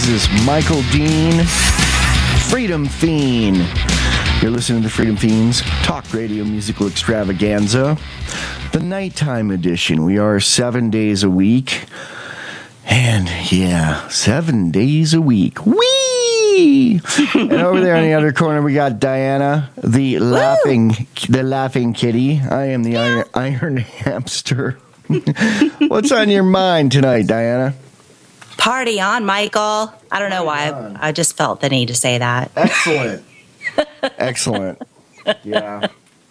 is Michael Dean, Freedom Fiend. You're listening to Freedom Fiends Talk Radio Musical Extravaganza, the nighttime edition. We are 7 days a week. And yeah, 7 days a week. Whee! And over there in the other corner, we got Diana, the laughing kitty. I am the iron hamster. What's on your mind tonight, Diana? Party on, Michael. I don't know why. I just felt the need to say that. Excellent. Excellent. Yeah.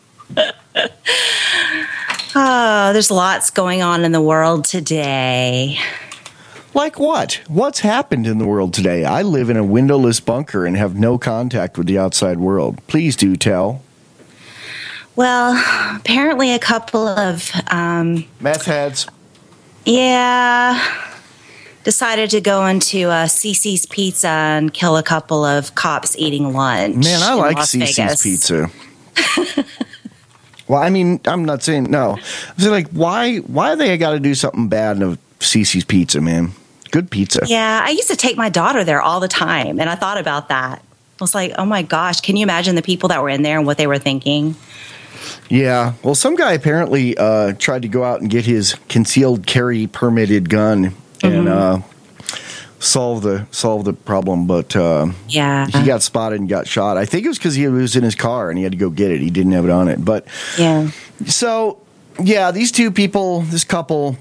Oh, there's lots going on in the world today. Like what? What's happened in the world today? I live in a windowless bunker and have no contact with the outside world. Please do tell. Well, apparently a couple of meth heads. Yeah. Decided to go into Cece's Pizza and kill a couple of cops eating lunch. Man, I like Cece's Pizza. Well, I mean, I'm not saying no. I'm saying, like, why they got to do something bad in Cece's Pizza, man? Good pizza. Yeah, I used to take my daughter there all the time, and I thought about that. I was like, oh my gosh, can you imagine the people that were in there and what they were thinking? Yeah. Well, some guy apparently tried to go out and get his concealed carry permitted gun and solve the problem, but he got spotted and got shot. I think it was because he was in his car and he had to go get it. He didn't have it on it, but yeah. So yeah, these two people, this couple,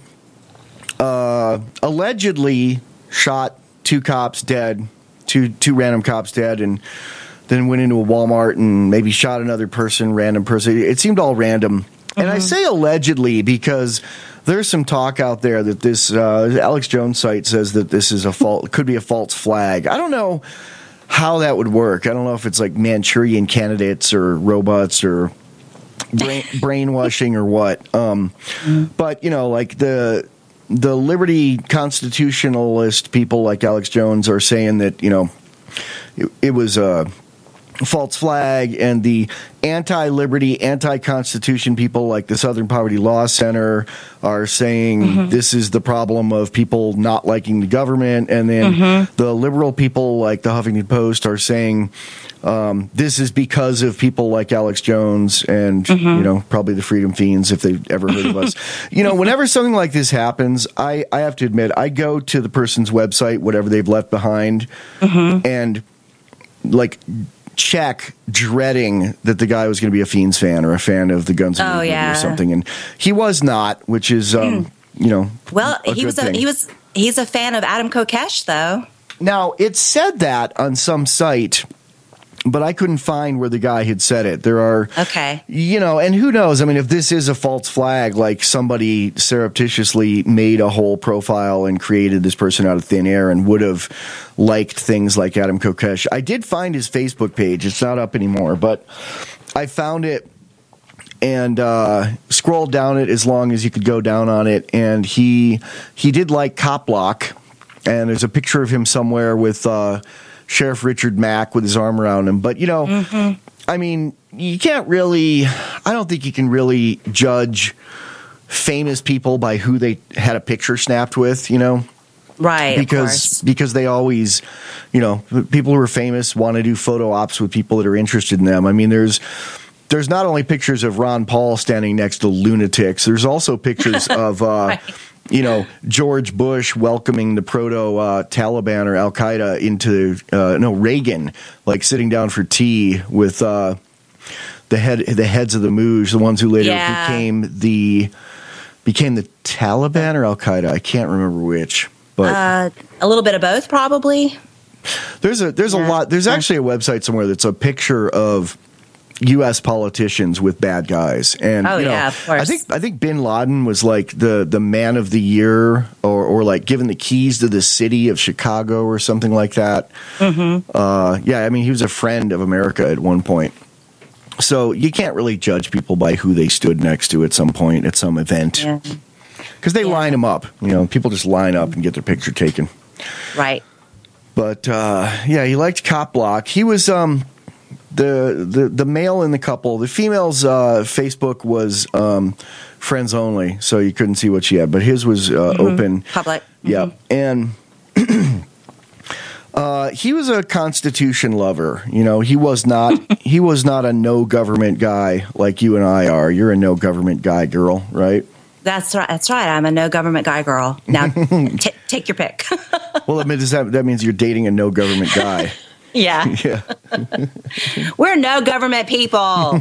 allegedly shot two cops dead, two random cops dead, and then went into a Walmart and maybe shot another random person. It seemed all random. And I say allegedly because there's some talk out there that this Alex Jones site says that this is could be a false flag. I don't know how that would work. I don't know if it's like Manchurian candidates or robots or brainwashing or what. But you know, like the liberty constitutionalist people like Alex Jones are saying that, you know, it was a false flag, and the anti-liberty, anti-constitution people like the Southern Poverty Law Center are saying this is the problem of people not liking the government, and then the liberal people like the Huffington Post are saying this is because of people like Alex Jones and you know, probably the Freedom Fiends if they've ever heard of us. You know, whenever something like this happens, I have to admit, I go to the person's website, whatever they've left behind, and like check, dreading that the guy was going to be a Fiends fan or a fan of the Guns N' Roses or something, and he was not, which is you know, well, he's a fan of Adam Kokesh, though. Now it said that on some site, but I couldn't find where the guy had said it. There are, you know, and who knows? I mean, if this is a false flag, like somebody surreptitiously made a whole profile and created this person out of thin air and would have liked things like Adam Kokesh. I did find his Facebook page. It's not up anymore, but I found it and scrolled down it as long as you could go down on it. And he did like Cop Block, and there's a picture of him somewhere with Sheriff Richard Mack with his arm around him. But, you know, I mean, you can't really, I don't think you can really judge famous people by who they had a picture snapped with, you know? Right, because they always, you know, people who are famous want to do photo ops with people that are interested in them. I mean, there's not only pictures of Ron Paul standing next to lunatics, there's also pictures of you know, George Bush welcoming the proto-Taliban or Al-Qaeda into, Reagan, like sitting down for tea with the heads of the Mooj, the ones who later became the Taliban or Al-Qaeda. I can't remember which. But a little bit of both, probably. There's a lot. There's actually a website somewhere that's a picture of U.S. politicians with bad guys, and of course. I think Bin Laden was like the man of the year, or like given the keys to the city of Chicago or something like that. I mean, he was a friend of America at one point. So you can't really judge people by who they stood next to at some point at some event, because they line them up. You know, people just line up and get their picture taken. Right. But he liked Cop Block. He was the male in the couple. The female's Facebook was friends only, so you couldn't see what she had. But his was open, public. Yeah, and He was a Constitution lover. You know, he was not a no government guy like you and I are. You're a no government guy, girl, right? That's right. That's right. I'm a no government guy girl. Now, take your pick. Well, that means you're dating a no government guy. Yeah. Yeah. We're no government people.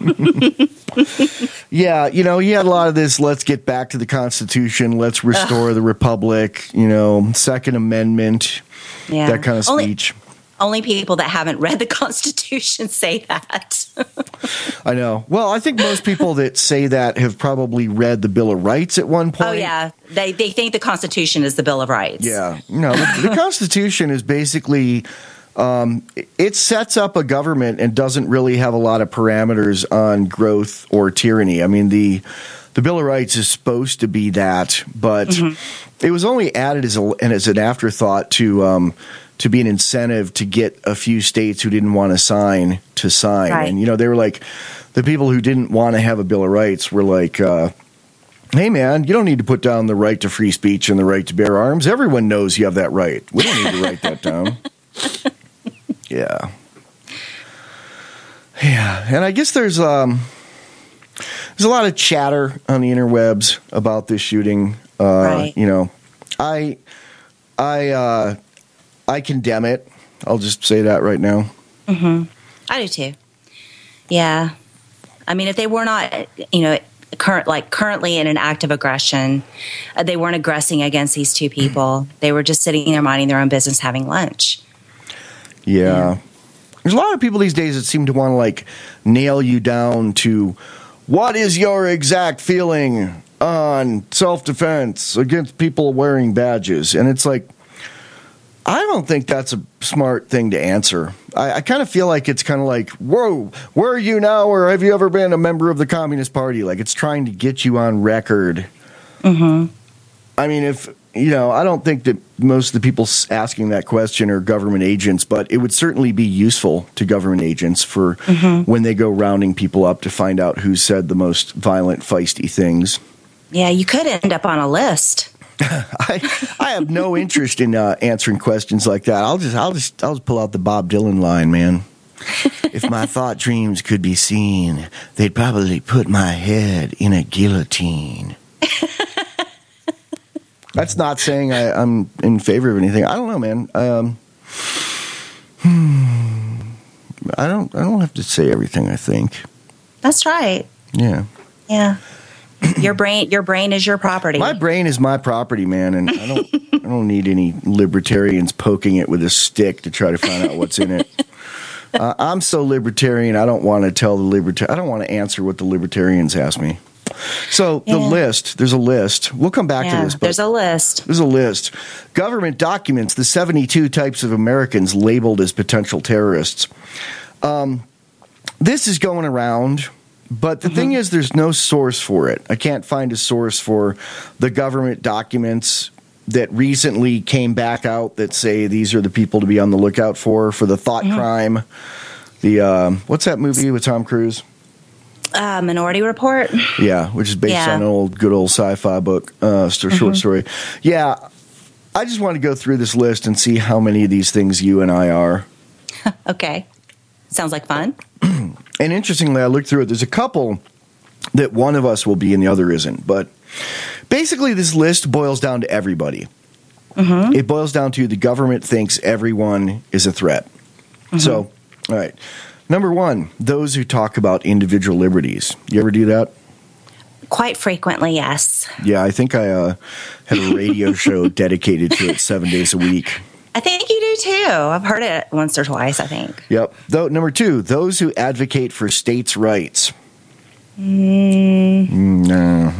Yeah, you know, he had a lot of this, let's get back to the Constitution, let's restore the Republic, you know, Second Amendment, that kind of speech. Only people that haven't read the Constitution say that. I know. Well, I think most people that say that have probably read the Bill of Rights at one point. Oh, yeah. They think the Constitution is the Bill of Rights. Yeah. No, the Constitution is basically... it sets up a government and doesn't really have a lot of parameters on growth or tyranny. I mean, the Bill of Rights is supposed to be that, but it was only added as an afterthought to be an incentive to get a few states who didn't want to sign. Right. And, you know, they were like, the people who didn't want to have a Bill of Rights were like, hey, man, you don't need to put down the right to free speech and the right to bear arms. Everyone knows you have that right. We don't need to write that down. Yeah. Yeah. And I guess there's a lot of chatter on the interwebs about this shooting. Right. You know, I condemn it. I'll just say that right now. Mm-hmm. I do too. Yeah. I mean, if they were not, you know, currently in an act of aggression, they weren't aggressing against these two people. They were just sitting there minding their own business, having lunch. Yeah. There's a lot of people these days that seem to want to like nail you down to what is your exact feeling on self-defense against people wearing badges. And it's like, I don't think that's a smart thing to answer. I kind of feel like it's kind of like, whoa, where are you now? Or have you ever been a member of the Communist Party? Like it's trying to get you on record. Mm-hmm. I mean, you know, I don't think that most of the people asking that question are government agents, but it would certainly be useful to government agents for when they go rounding people up to find out who said the most violent, feisty things. Yeah, you could end up on a list. I have no interest in answering questions like that. I'll just pull out the Bob Dylan line, man. If my thought dreams could be seen, they'd probably put my head in a guillotine. That's not saying I'm in favor of anything. I don't know, man. I don't have to say everything I think. That's right. Yeah. Yeah. Your brain is your property. My brain is my property, man, and I don't need any libertarians poking it with a stick to try to find out what's in it. I'm so libertarian. I don't want to tell the I don't want to answer what the libertarians ask me. So the list, there's a list. We'll come back to this. But there's a list. There's a list. Government documents the 72 types of Americans labeled as potential terrorists. This is going around, but the thing is there's no source for it. I can't find a source for the government documents that recently came back out that say these are the people to be on the lookout for the thought crime. The what's that movie with Tom Cruise? Minority Report. Yeah, which is based on an good old sci-fi book, short story. Yeah, I just want to go through this list and see how many of these things you and I are. Okay. Sounds like fun. And interestingly, I looked through it. There's a couple that one of us will be and the other isn't. But basically, this list boils down to everybody. It boils down to the government thinks everyone is a threat. So, all right. Number one, those who talk about individual liberties. You ever do that? Quite frequently, yes. Yeah, I think I have a radio show dedicated to it 7 days a week. I think you do too. I've heard it once or twice, I think. Yep. Number two, those who advocate for states' rights. No.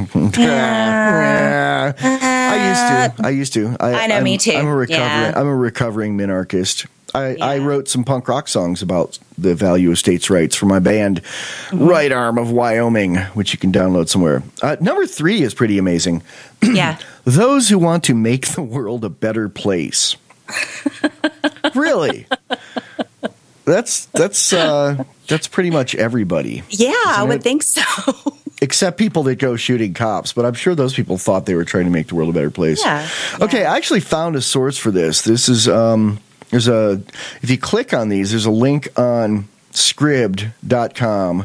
I used to. I know, me too. I'm a recovering minarchist. I wrote some punk rock songs about the value of states' rights for my band, Right Arm of Wyoming, which you can download somewhere. Number three is pretty amazing. Yeah. Those who want to make the world a better place. Really? That's pretty much everybody. Yeah, I would think so. Except people that go shooting cops, but I'm sure those people thought they were trying to make the world a better place. Yeah. Okay, I actually found a source for this. This is if you click on these, there's a link on Scribd.com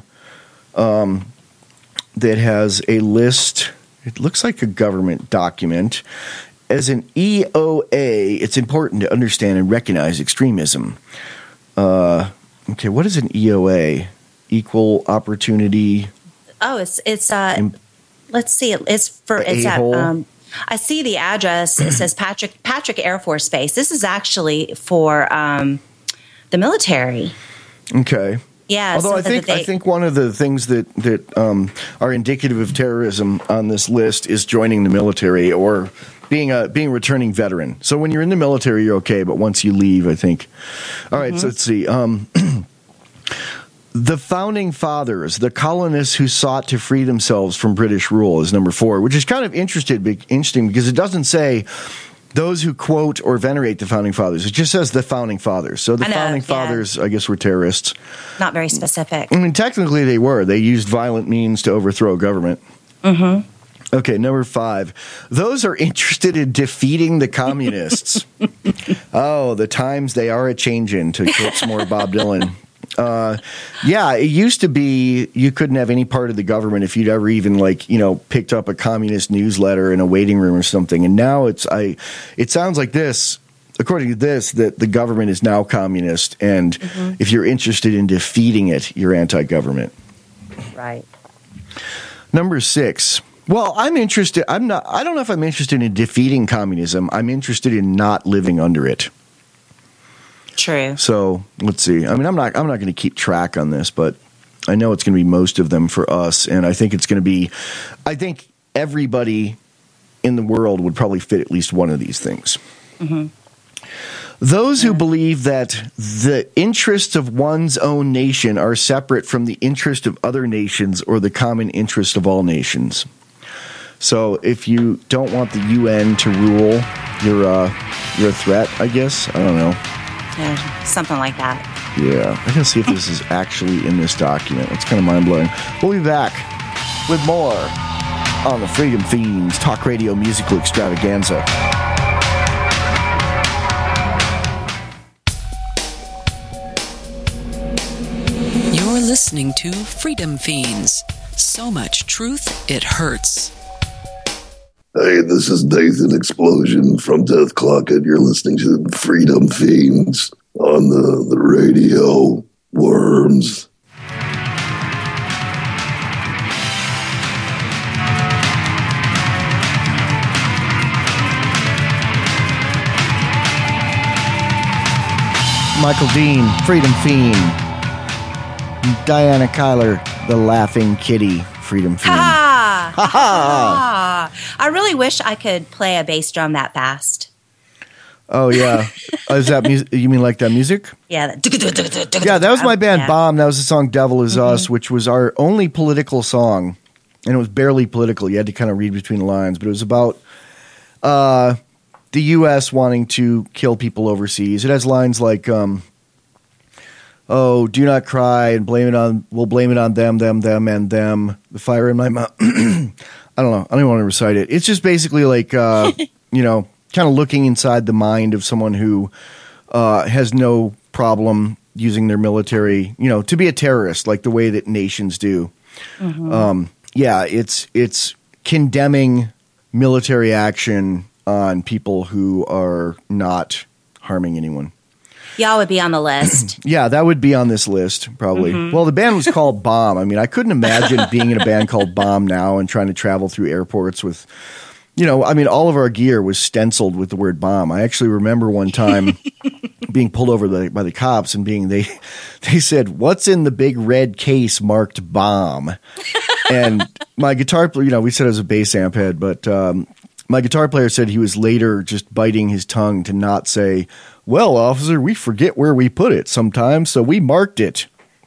that has a list. It looks like a government document. As an EOA, it's important to understand and recognize extremism. Okay, what is an EOA? Equal opportunity. Oh, let's see. It's at. I see the address. It says Patrick Air Force Base. This is actually for the military. Okay. Yeah. Although I think one of the things that are indicative of terrorism on this list is joining the military or being a returning veteran. So when you're in the military, you're okay, but once you leave, I think. All right. So let's see. The founding fathers, the colonists who sought to free themselves from British rule, is number 4, which is kind of interesting because it doesn't say those who quote or venerate the founding fathers. It just says the founding fathers. So the founding fathers, I guess, were terrorists. Not very specific. I mean, technically they were. They used violent means to overthrow government. Mm-hmm. Okay, number 5. Those are interested in defeating the communists. Oh, the times they are a-changin', to quote some more Bob Dylan. It used to be you couldn't have any part of the government if you'd ever even picked up a communist newsletter in a waiting room or something. And now it sounds like this, according to this, that the government is now communist. And if you're interested in defeating it, you're anti-government. Right. Number 6. Well, I'm interested. I don't know if I'm interested in defeating communism. I'm interested in not living under it. True. So let's see. I mean, I'm not going to keep track on this, but I know it's going to be most of them for us, and I think it's going to be. I think everybody in the world would probably fit at least one of these things. Mm-hmm. Those who believe that the interests of one's own nation are separate from the interest of other nations or the common interest of all nations. So if you don't want the UN to rule, you're a threat, I guess. I don't know. Yeah, something like that. Yeah. I gotta see if this is actually in this document. It's kind of mind-blowing. We'll be back with more on the Freedom Fiends Talk Radio Musical Extravaganza. You're listening to Freedom Fiends. So much truth, it hurts. Hey, this is Nathan Explosion from Death Clock, and you're listening to Freedom Fiends on the radio. Worms. Michael Dean, Freedom Fiend. Diana Kyler, the Laughing Kitty, Freedom Fiend. Ha ha! I really wish I could play a bass drum that fast. Oh yeah, is that music? You mean like that music? Yeah. Yeah, that was my band Bomb. That was the song "Devil Is Us," which was our only political song, and it was barely political. You had to kind of read between the lines, but it was about the U.S. wanting to kill people overseas. It has lines like, "Oh, do not cry and we'll blame it on them, and them. The fire in my mouth." I don't know. I don't even want to recite it. It's just basically like, kind of looking inside the mind of someone who has no problem using their military, to be a terrorist, like the way that nations do. Mm-hmm. It's condemning military action on people who are not harming anyone. Y'all would be on the list. Yeah, that would be on this list, probably. Mm-hmm. Well, the band was called Bomb. I mean, I couldn't imagine being in a band called Bomb now and trying to travel through airports with, all of our gear was stenciled with the word bomb. I actually remember one time being pulled over by the cops and they said, "What's in the big red case marked bomb?" And my guitar player, we said it was a bass amp head, but my guitar player said he was later just biting his tongue to not say, "Well, officer, we forget where we put it sometimes, so we marked it."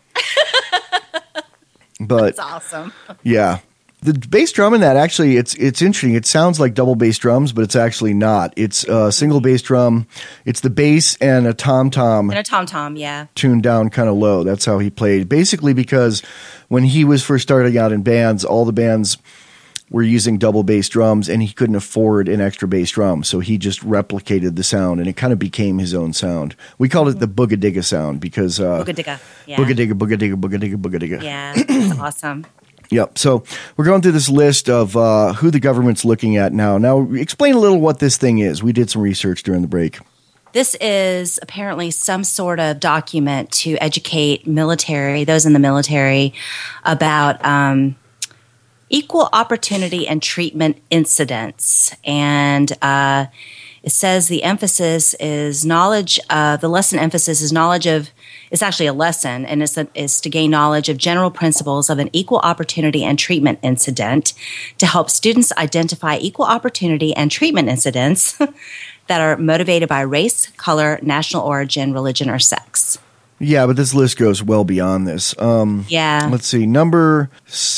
But that's awesome. Yeah. The bass drum in that, actually, it's interesting. It sounds like double bass drums, but it's actually not. It's a single bass drum. It's the bass and a tom-tom. And a tom-tom, yeah. Tuned down kind of low. That's how he played. Basically because when he was first starting out in bands, all the bands were using double bass drums, and he couldn't afford an extra bass drum, so he just replicated the sound, and it kind of became his own sound. We called it the Booga-Digga sound because Booga-Digga. Yeah. Booga-Digga, Booga-Digga, Booga-Digga, Booga-Digga. Yeah, that's awesome. Yep. So we're going through this list of who the government's looking at now. Now, explain a little what this thing is. We did some research during the break. This is apparently some sort of document to educate those in the military, about equal opportunity and treatment incidents. And it says the emphasis is knowledge of, the lesson emphasis is knowledge of, it's actually a lesson, and it's to gain knowledge of general principles of an equal opportunity and treatment incident to help students identify equal opportunity and treatment incidents that are motivated by race, color, national origin, religion, or sex. Yeah, but this list goes well beyond this. Yeah. Let's see. Number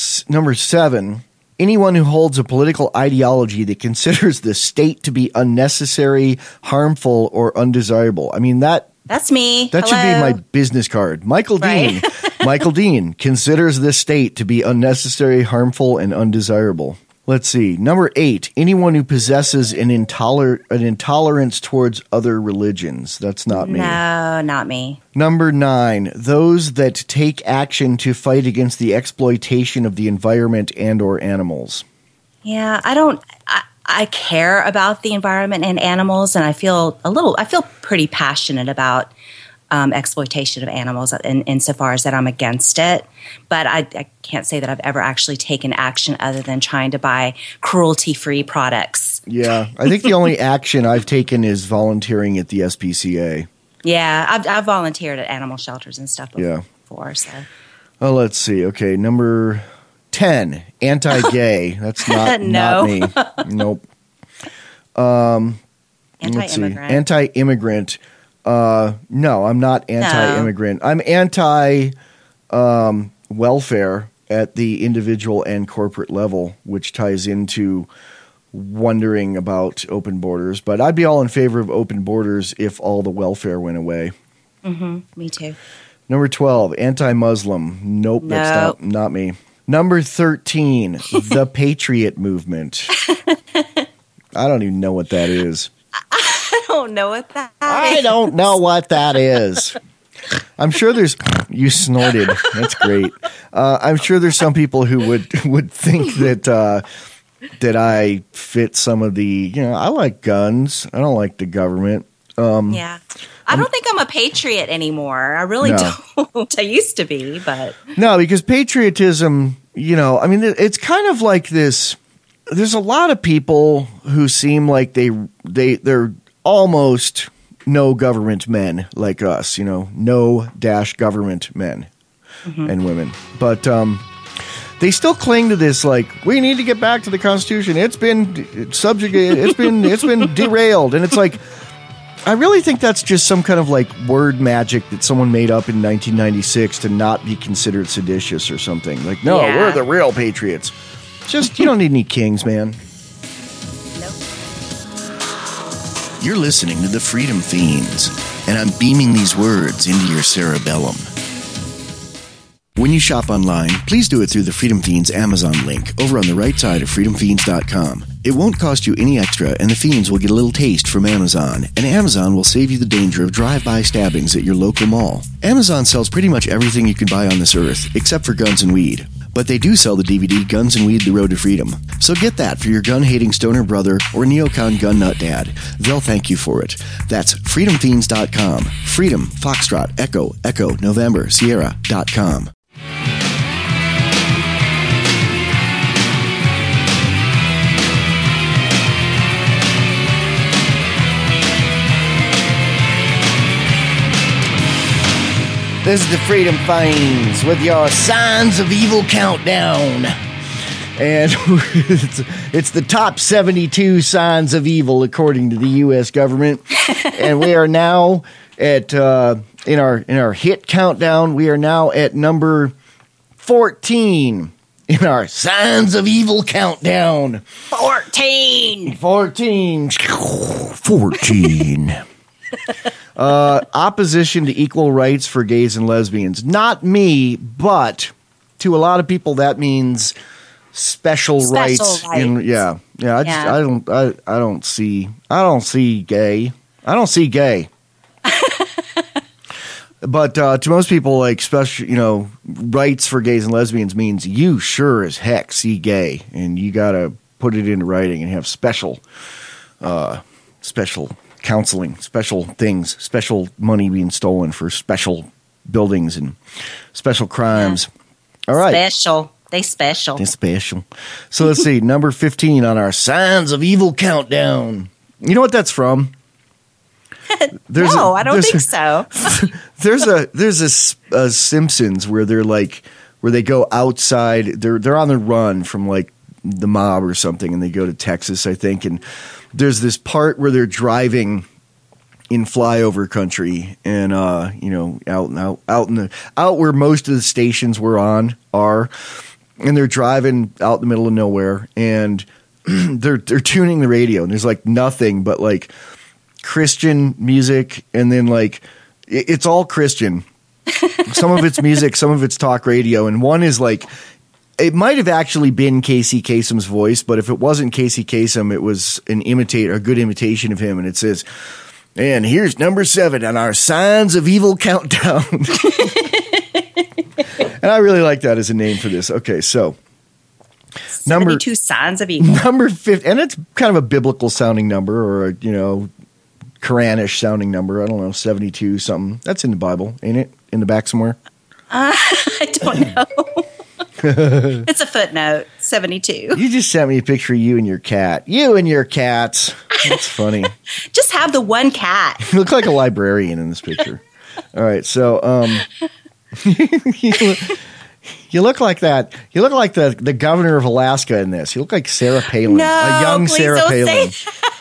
7. Anyone who holds a political ideology that considers the state to be unnecessary, harmful, or undesirable. I mean, that's me. That should be my business card. Michael Dean. Michael Dean considers the state to be unnecessary, harmful, and undesirable. Let's see. Number 8, anyone who possesses an intolerance towards other religions. That's not me. No, not me. Number 9, those that take action to fight against the exploitation of the environment and or animals. Yeah, I care about the environment and animals, and I feel pretty passionate about exploitation of animals insofar as that I'm against it. But I can't say that I've ever actually taken action other than trying to buy cruelty-free products. Yeah, I think the only action I've taken is volunteering at the SPCA. Yeah, I've volunteered at animal shelters and stuff before. So. Oh, let's see. Okay, number 10, anti-gay. That's not me. Nope. Anti-immigrant. Anti-immigrant. No, I'm not anti-immigrant. No. I'm anti-welfare at the individual and corporate level, which ties into wondering about open borders. But I'd be all in favor of open borders if all the welfare went away. Mm-hmm. Me too. Number 12, anti-Muslim. Nope. That's not me. Number 13, the Patriot Movement. I don't even know what that is. I don't know what that is. I don't know what that is. I'm sure you snorted. That's great. I'm sure there's some people who would think that I fit some of the, I like guns. I don't like the government. Yeah. I don't think I'm a patriot anymore. I really don't. I used to be, but. No, because patriotism, it's kind of like this. There's a lot of people who seem like they're almost no government men like us, no-government men and women. But they still cling to this, like, we need to get back to the Constitution. It's been subjugated. It's been derailed. And it's like, I really think that's just some kind of like word magic that someone made up in 1996 to not be considered seditious or something. Like, no, we're the real patriots. Just, you don't need any kings, man. Nope. You're listening to the Freedom Fiends, and I'm beaming these words into your cerebellum. When you shop online, please do it through the Freedom Fiends Amazon link over on the right side of freedomfiends.com. It won't cost you any extra, and the Fiends will get a little taste from Amazon, and Amazon will save you the danger of drive-by stabbings at your local mall. Amazon sells pretty much everything you can buy on this earth, except for guns and weed. But they do sell the DVD Guns and Weed: The Road to Freedom. So get that for your gun-hating stoner brother or neocon gun nut dad. They'll thank you for it. That's freedomfiends.com. Freedom, Foxtrot, Echo, Echo, November, Sierra.com. This is the Freedom Fiends with your Signs of Evil countdown. And it's the top 72 signs of evil according to the U.S. government. And we are now at, in our hit countdown, we are now at number 14 in our Signs of Evil countdown. 14. Opposition to equal rights for gays and lesbians. Not me, but to a lot of people that means special rights. Yeah. I don't see gay. I don't see gay. But to most people, like special, rights for gays and lesbians means you sure as heck see gay, and you got to put it into writing and have special counseling, special things, special money being stolen for special buildings and special crimes. Yeah. All right, They're special. So let's see, number 15 on our Signs of Evil countdown. You know what that's from? No, I don't think so. There's a Simpsons where they go outside. They're on the run from like the mob or something, and they go to Texas, I think. And there's this part where they're driving in flyover country, and out where most of the stations are, and they're driving out in the middle of nowhere, and they're tuning the radio, and there's like nothing but like Christian music, and then like it's all Christian. Some of it's music, some of it's talk radio, and one is like it might have actually been Casey Kasem's voice, but if it wasn't Casey Kasem, it was a good imitation of him, and it says, "And here's number 7 on our Signs of Evil countdown." And I really like that as a name for this. Okay, so 72 signs of evil. Number 50, and it's kind of a biblical sounding number, or a Quranish sounding number. I don't know, 72 something. That's in the Bible, ain't it? In the back somewhere. I don't know. It's a footnote. 72. You just sent me a picture of you and your cat. You and your cats. That's funny. Just have the one cat. You look like a librarian in this picture. All right, so you look like that. You look like the governor of Alaska in this. You look like Sarah Palin, a young Sarah Palin.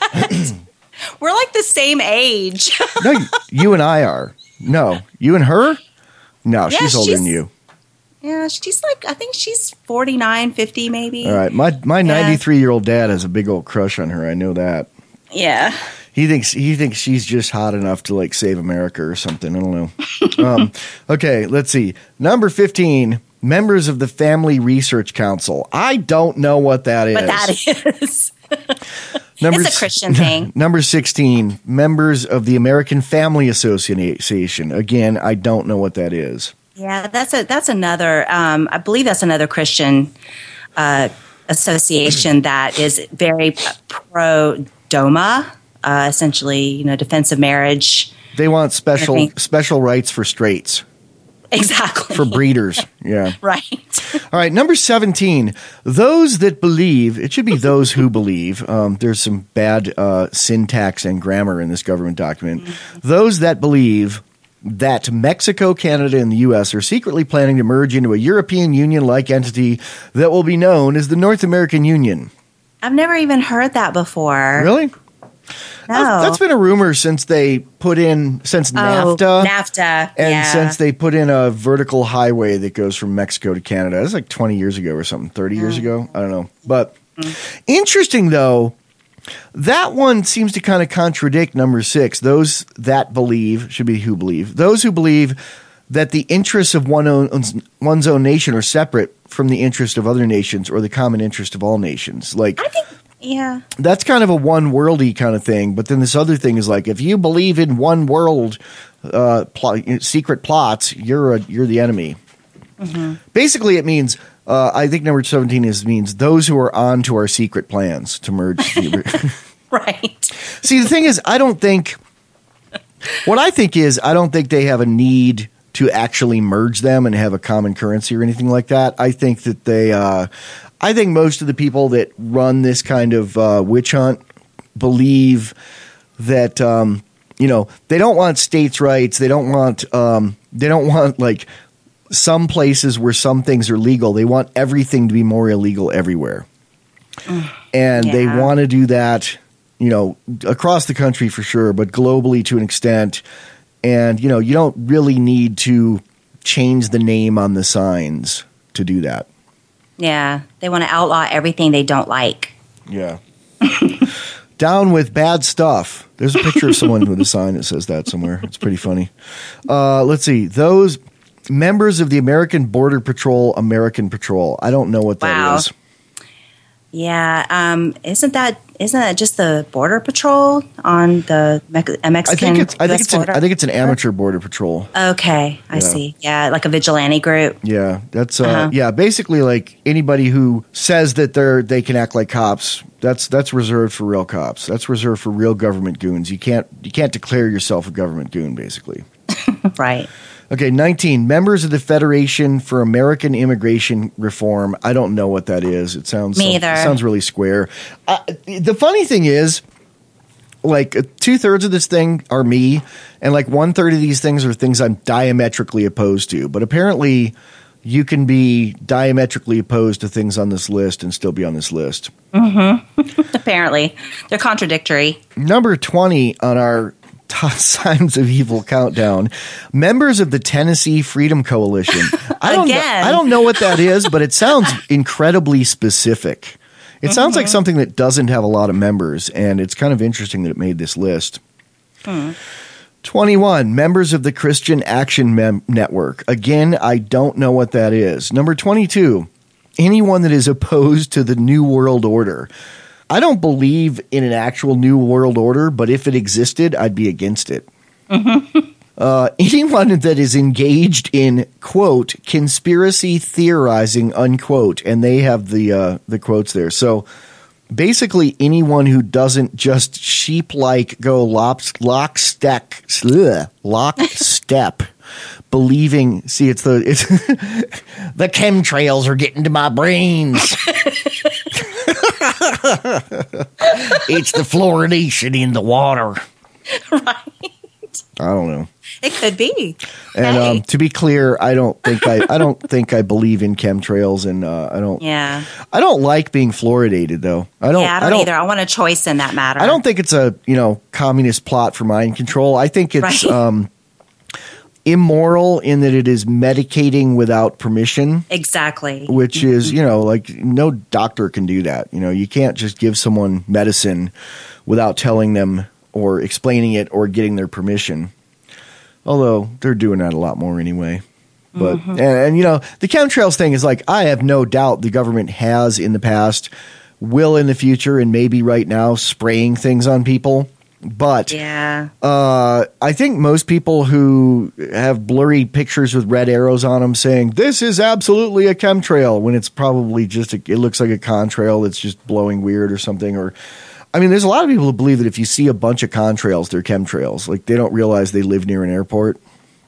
We're like the same age. No, you and I are. No, you and her? No, she's older than you. Yeah, she's like, I think she's 49, 50 maybe. All right, my 93-year-old dad has a big old crush on her. I know that. Yeah. He thinks she's just hot enough to like save America or something. I don't know. Okay, let's see. Number 15, members of the Family Research Council. I don't know what that is. But that is. It's a Christian thing. Number 16, members of the American Family Association. Again, I don't know what that is. Yeah, that's another. I believe that's another Christian association that is very pro DOMA, essentially, defense of marriage. They want special rights for straights. Exactly. For breeders. Yeah. Right. All right. Number 17, those that believe, it should be those who believe. There's some bad syntax and grammar in this government document. Mm-hmm. Those that believe that Mexico, Canada, and the U.S. are secretly planning to merge into a European Union-like entity that will be known as the North American Union. I've never even heard that before. Really? No. That's been a rumor since NAFTA. NAFTA. And since they put in a vertical highway that goes from Mexico to Canada. That's like 20 years ago or something, 30 years ago. I don't know. But interesting, though, that one seems to kind of contradict number 6. Those that believe, should be who believe. Those who believe that the interests of one's own nation are separate from the interest of other nations or the common interest of all nations. Like, I think, yeah, that's kind of a one worldy kind of thing. But then this other thing is like, if you believe in one world secret plots, you're the enemy. Mm-hmm. Basically, it means. I think number 17 means those who are on to our secret plans to merge. Right. See, the thing is, I don't think they have a need to actually merge them and have a common currency or anything like that. I think that I think most of the people that run this kind of witch hunt believe that, they don't want states' rights. They don't want like some places where some things are legal. They want everything to be more illegal everywhere. And they want to do that, across the country for sure, but globally to an extent. And, you don't really need to change the name on the signs to do that. Yeah. They want to outlaw everything they don't like. Yeah. Down with bad stuff. There's a picture of someone with a sign that says that somewhere. It's pretty funny. Let's see. Those members of the American Border Patrol, American Patrol. I don't know what that is. Yeah. Isn't that just the Border Patrol on the Mexican border? I think it's an amateur border patrol. Okay, I see. Yeah, like a vigilante group. Yeah, that's basically like anybody who says that they can act like cops. That's reserved for real cops. That's reserved for real government goons. You can't declare yourself a government goon, basically. Right. Okay, 19. Members of the Federation for American Immigration Reform. I don't know what that is. It sounds Me either. It sounds really square. The funny thing is, like 2/3 of this thing are me, and like 1/3 of these things are things I'm diametrically opposed to. But apparently, you can be diametrically opposed to things on this list and still be on this list. Mm-hmm. Apparently, they're contradictory. Number 20 on our Signs of Evil countdown. Members of the Tennessee Freedom Coalition. I don't know what that is, but it sounds incredibly specific. It sounds like something that doesn't have a lot of members, and it's kind of interesting that it made this list. 21. Members of the Christian Action Network. Again, I don't know what that is. Number 22. Anyone that is opposed to the New World Order. I don't believe in an actual New World Order, but if it existed, I'd be against it. Anyone that is engaged in, quote, conspiracy theorizing, unquote, and they have the quotes there. So basically anyone who doesn't just sheep-like go lockstep, believing, see, it's the chemtrails are getting to my brains. It's the fluoridation in the water. Right. I don't know. It could be. And to be clear, I don't think I believe in chemtrails, and I don't. Yeah. I don't like being fluoridated, though. I don't either. I want a choice in that matter. I don't think it's a communist plot for mind control. I think it's immoral in that it is medicating without permission. Exactly. Which is, like no doctor can do that. You can't just give someone medicine without telling them or explaining it or getting their permission. Although they're doing that a lot more anyway. But and the chemtrails thing is like, I have no doubt the government has in the past, will in the future, and maybe right now spraying things on people. But I think most people who have blurry pictures with red arrows on them saying this is absolutely a chemtrail when it's probably just it looks like a contrail that's just blowing weird or something. Or I mean, there's a lot of people who believe that if you see a bunch of contrails, they're chemtrails. Like they don't realize they live near an airport.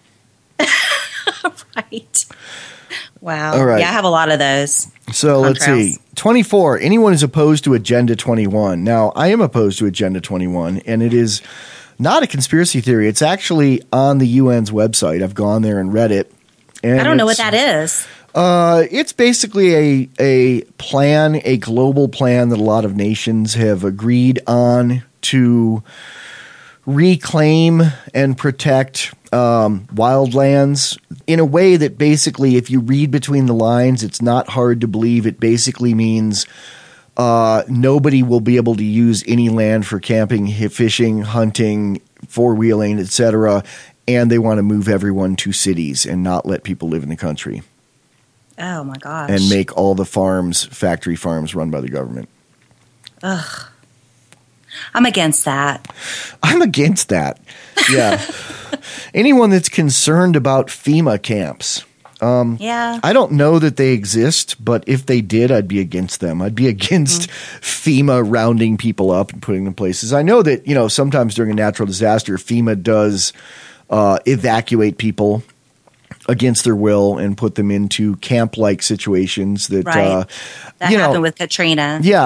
Right. Wow. All right. Yeah, I have a lot of those. So let's see. 24. Anyone is opposed to Agenda 21. Now, I am opposed to Agenda 21, and it is not a conspiracy theory. It's actually on the UN's website. I've gone there and read it. And I don't know what that is. It's basically a plan, a global plan that a lot of nations have agreed on to reclaim and protect wildlands in a way that basically, if you read between the lines, it's not hard to believe. It basically means nobody will be able to use any land for camping, fishing, hunting, four-wheeling, etc., and they want to move everyone to cities and not let people live in the country. Oh, my gosh. And make all the farms, factory farms, run by the government. Ugh. I'm against that. I'm against that. Yeah. Anyone that's concerned about FEMA camps. I don't know that they exist, but if they did, I'd be against them. I'd be against FEMA rounding people up and putting them in places. I know that, sometimes during a natural disaster, FEMA does evacuate people against their will and put them into camp-like situations that that happened with Katrina. Yeah,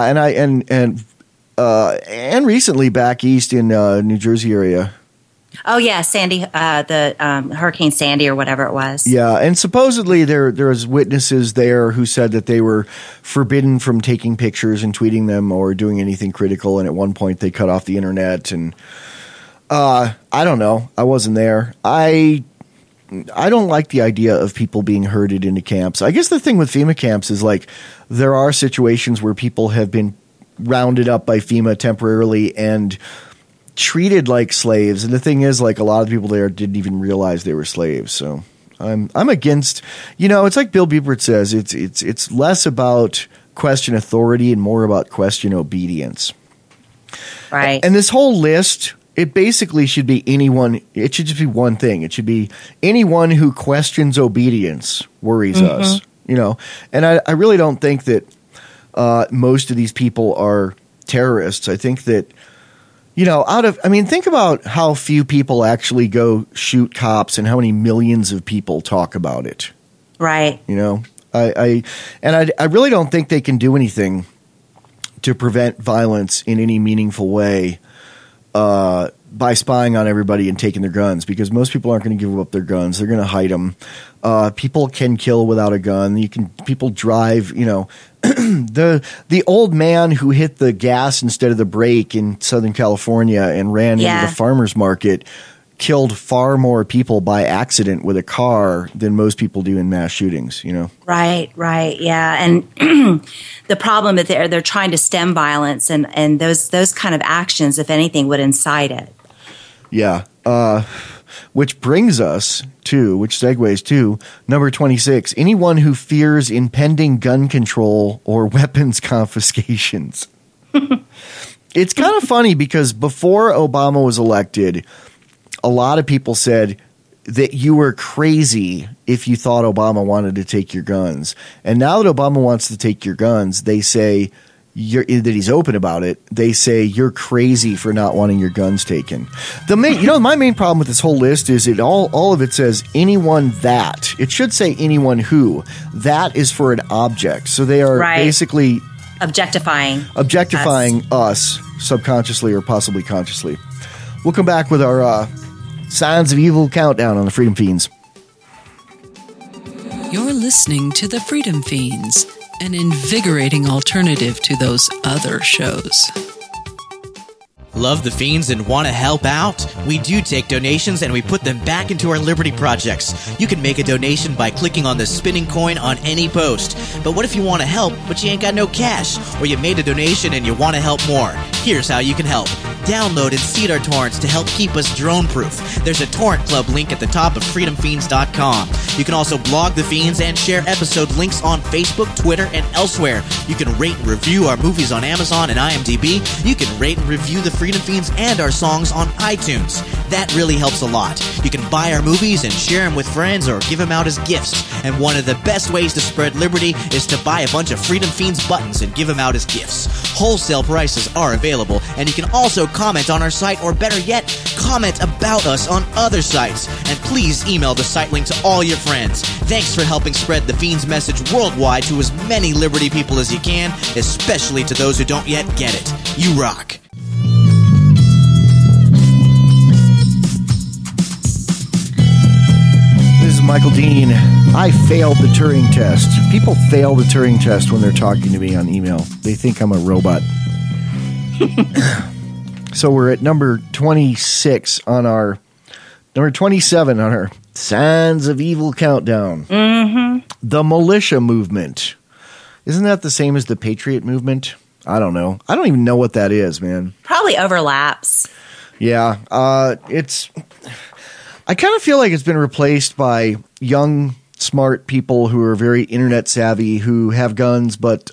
and recently back east in New Jersey area. Oh yeah, Sandy, the Hurricane Sandy or whatever it was. Yeah, and supposedly there was witnesses there who said that they were forbidden from taking pictures and tweeting them or doing anything critical. And at one point they cut off the internet. And I don't know. I wasn't there. I don't like the idea of people being herded into camps. I guess the thing with FEMA camps is like there are situations where people have been rounded up by FEMA temporarily and treated like slaves. And the thing is, like, a lot of people there didn't even realize they were slaves. So I'm against, it's like Bill Biebert says, it's less about question authority and more about question obedience. Right. And this whole list, it basically should be anyone. It should just be one thing. It should be anyone who questions obedience worries us. And I really don't think that most of these people are terrorists. I think that, think about how few people actually go shoot cops and how many millions of people talk about it. Right. I really don't think they can do anything to prevent violence in any meaningful way by spying on everybody and taking their guns, because most people aren't going to give up their guns. They're going to hide them. People can kill without a gun. People drive, the old man who hit the gas instead of the brake in Southern California and ran into the farmer's market killed far more people by accident with a car than most people do in mass shootings, Right, yeah. And the problem is they're trying to stem violence, and those kind of actions, if anything, would incite it. Yeah. Which segues to number 26, anyone who fears impending gun control or weapons confiscations. It's kind of funny because before Obama was elected, a lot of people said that you were crazy if you thought Obama wanted to take your guns. And now that Obama wants to take your guns, they say that he's open about it. They say you're crazy for not wanting your guns taken. My main problem with this whole list is all of it says anyone that. It should say anyone who. That is for an object. So they are basically objectifying us subconsciously or possibly consciously. We'll come back with our Signs of Evil countdown on the Freedom Fiends. You're listening to the Freedom Fiends, an invigorating alternative to those other shows. Love the Fiends and want to help out? We do take donations and we put them back into our Liberty projects. You can make a donation by clicking on the spinning coin on any post. But what if you want to help, but you ain't got no cash? Or you made a donation and you want to help more? Here's how you can help. Download and seed our torrents to help keep us drone-proof. There's a torrent club link at the top of freedomfiends.com. You can also blog the Fiends and share episode links on Facebook, Twitter, and elsewhere. You can rate and review our movies on Amazon and IMDb. You can rate and review the Freedom Fiends and our songs on iTunes. That really helps a lot. You can buy our movies and share them with friends or give them out as gifts. And one of the best ways to spread liberty is to buy a bunch of Freedom Fiends buttons and give them out as gifts. Wholesale prices are available, and you can also comment on our site, or better yet, comment about us on other sites. And please email the site link to all your friends. Thanks for helping spread the Fiends message worldwide to as many liberty people as you can, especially to those who don't yet get it. You rock. This is Michael Dean. I failed the Turing test. People fail the Turing test when they're talking to me on email. They think I'm a robot. So we're at number 27 on our Signs of Evil countdown. Mm-hmm. The militia movement. Isn't that the same as the Patriot movement? I don't know. I don't even know what that is, man. Probably overlaps. Yeah. I kind of feel like it's been replaced by young, smart people who are very internet savvy, who have guns, but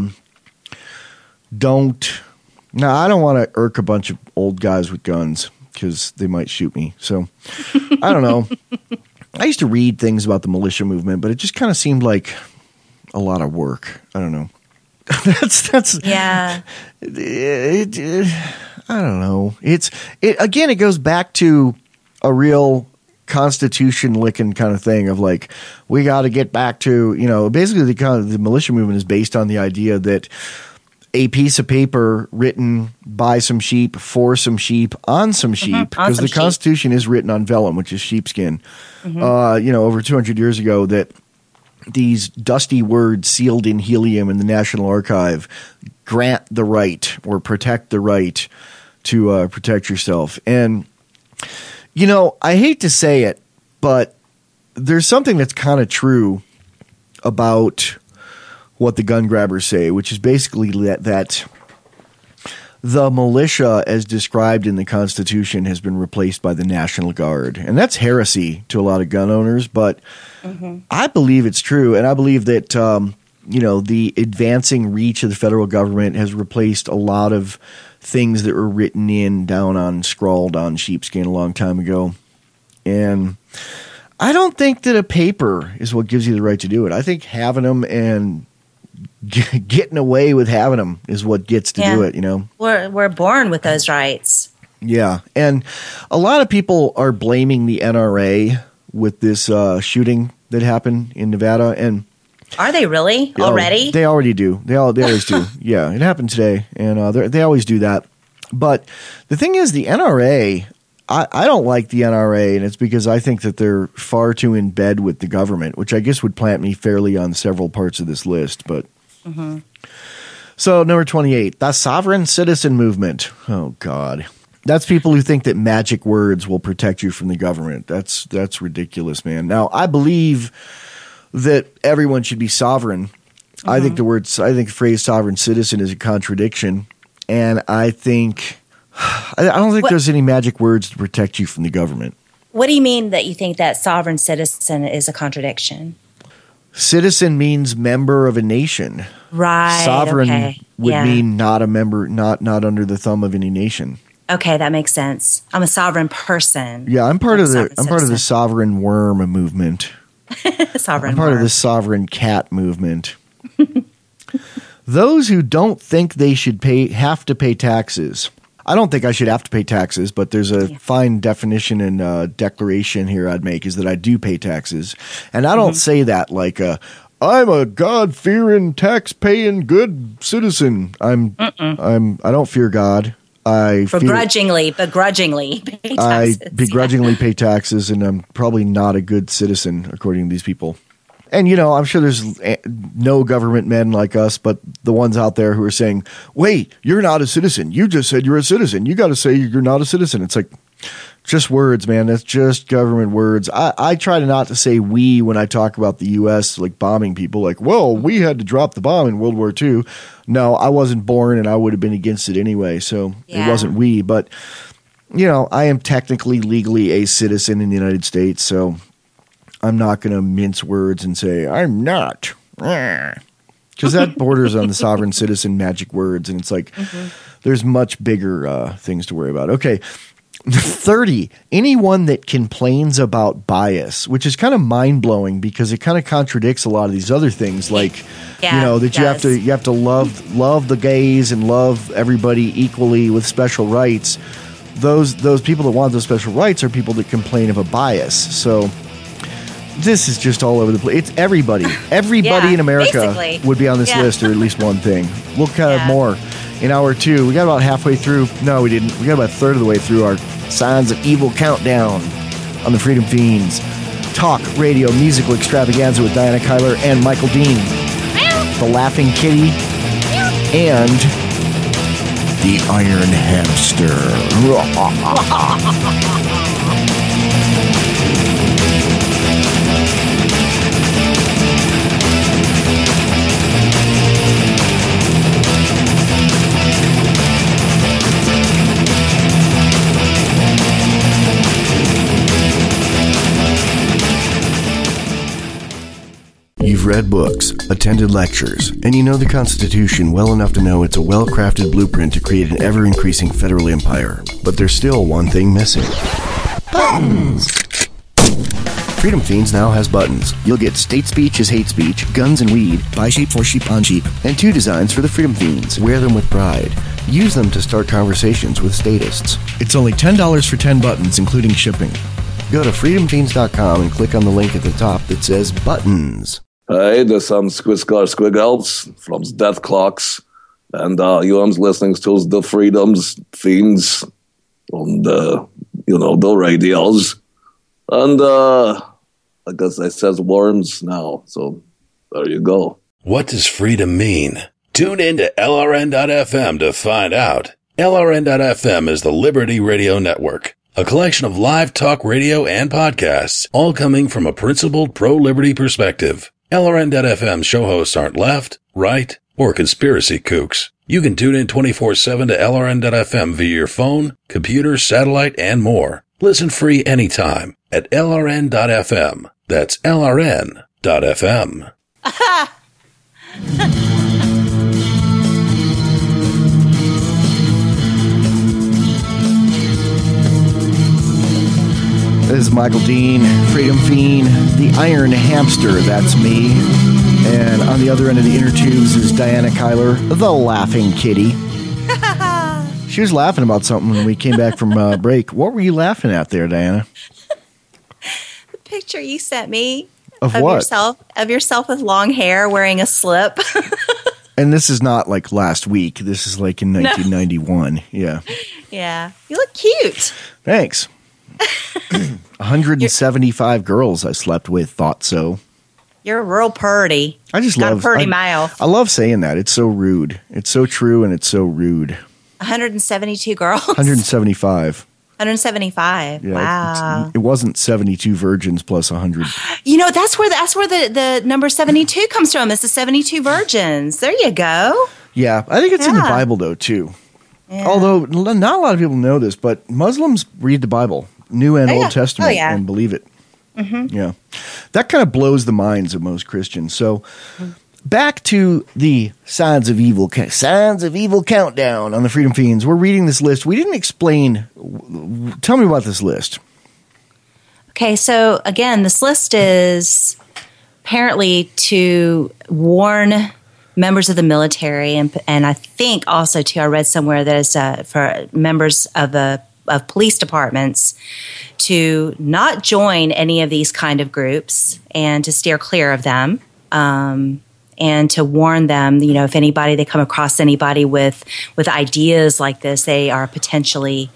don't. No, I don't want to irk a bunch of old guys with guns because they might shoot me. So I don't know. I used to read things about the militia movement, but it just kind of seemed like a lot of work. I don't know. that's yeah. I don't know. It goes back to a real Constitution licking kind of thing of like, we got to get back to, basically the militia movement is based on the idea that a piece of paper written by some sheep for some sheep on some sheep, because the Constitution is written on vellum, which is sheepskin. Over 200 years ago, that these dusty words sealed in helium in the National Archive grant the right or protect the right to protect yourself. And, I hate to say it, but there's something that's kind of true about what the gun grabbers say, which is basically that the militia, as described in the Constitution, has been replaced by the National Guard. And that's heresy to a lot of gun owners, but I believe it's true. And I believe that the advancing reach of the federal government has replaced a lot of things that were written scrawled on sheepskin a long time ago. And I don't think that a paper is what gives you the right to do it. I think having them and getting away with having them is what gets to do it, We're born with those rights. Yeah. And a lot of people are blaming the NRA with this shooting that happened in Nevada. And are they really already? They already do. They always do. Yeah, it happened today, and they always do that. But the thing is, the NRA, I don't like the NRA, and it's because I think that they're far too in bed with the government, which I guess would plant me fairly on several parts of this list. But So number 28, the sovereign citizen movement. Oh God. That's people who think that magic words will protect you from the government. That's ridiculous, man. Now, I believe that everyone should be sovereign. I think the phrase sovereign citizen is a contradiction. And I don't think there's any magic words to protect you from the government. What do you mean that you think that sovereign citizen is a contradiction? Citizen means member of a nation. Right. Sovereign would mean not a member, not under the thumb of any nation. Okay, that makes sense. I'm a sovereign person. Yeah, I'm part of the sovereign worm movement. I'm part of the sovereign cat movement. Those who don't think they should have to pay taxes. I don't think I should have to pay taxes, but there's a fine definition and declaration here I'd make is that I do pay taxes. And I don't say that like I'm a God-fearing, tax-paying good citizen. I don't fear God. I begrudgingly pay taxes. I begrudgingly pay taxes, and I'm probably not a good citizen, according to these people. And, I'm sure there's no government men like us, but the ones out there who are saying, wait, you're not a citizen. You just said you're a citizen. You got to say you're not a citizen. It's like, just words, man. That's just government words. I try not to say we when I talk about the U.S., like bombing people, like, well, we had to drop the bomb in World War II. No, I wasn't born, and I would have been against it anyway, so it wasn't we. But, I am technically legally a citizen in the United States, so I'm not going to mince words and say, I'm not. Because that borders on the sovereign citizen magic words, and it's like there's much bigger things to worry about. Okay. 30, anyone that complains about bias, which is kind of mind-blowing because it kind of contradicts a lot of these other things, like that you have to love the gays and love everybody equally with special rights. Those people that want those special rights are people that complain of a bias. So this is just all over the place. It's everybody in America would be on this list, or at least one thing. We'll have more in hour 2. We got about halfway through. No, we didn't. We got about a third of the way through our Signs of Evil countdown on the Freedom Fiends Talk Radio Musical Extravaganza with Diana Kyler and Michael Dean, the Laughing Kitty, and the Iron Hamster. You've read books, attended lectures, and you know the Constitution well enough to know it's a well-crafted blueprint to create an ever-increasing federal empire. But there's still one thing missing. Buttons! Freedom Fiends now has buttons. You'll get state speech is hate speech, guns and weed, buy sheep for sheep on sheep, and 2 designs for the Freedom Fiends. Wear them with pride. Use them to start conversations with statists. It's only $10 for 10 buttons, including shipping. Go to freedomfiends.com and click on the link at the top that says Buttons. Hey, there's some Squiscar Squiggles from Death Clocks, and you are listening to the Freedom's Fiends on the, the radios. And I guess I says worms now, so there you go. What does freedom mean? Tune in to LRN.FM to find out. LRN.FM is the Liberty Radio Network, a collection of live talk radio and podcasts, all coming from a principled pro-liberty perspective. LRN.FM show hosts aren't left, right, or conspiracy kooks. You can tune in 24/7 to LRN.FM via your phone, computer, satellite, and more. Listen free anytime at LRN.FM. That's LRN.FM. This is Michael Dean, Freedom Fiend, the Iron Hamster, that's me. And on the other end of the inner tubes is Diana Kyler, the Laughing Kitty. She was laughing about something when we came back from break. What were you laughing at there, Diana? The picture you sent me of what? Yourself with long hair wearing a slip. And this is not like last week. This is like in 1991. No. Yeah. Yeah. You look cute. Thanks. 175 girls I slept with thought so. You're real purty. I just got love a purty mouth. I love saying that. It's so rude. It's so true and it's so rude. 172 girls. 175. 175. Yeah, wow. It wasn't 72 virgins plus 100. You know, that's where the number 72 comes from. It's the 72 virgins. There you go. Yeah, I think it's in the Bible though too. Yeah. Although not a lot of people know this, but Muslims read the Bible, New and Old Testament, and believe it. Mm-hmm. Yeah, that kind of blows the minds of most Christians. So back to the Signs of Evil countdown on the Freedom Fiends. We're reading this list. We didn't explain. Tell me about this list. Okay, so again, this list is apparently to warn members of the military, and I think also too, I read somewhere that is for members of police departments to not join any of these kind of groups and to steer clear of them, and to warn them, you know, if they come across anybody with ideas like this, they are potentially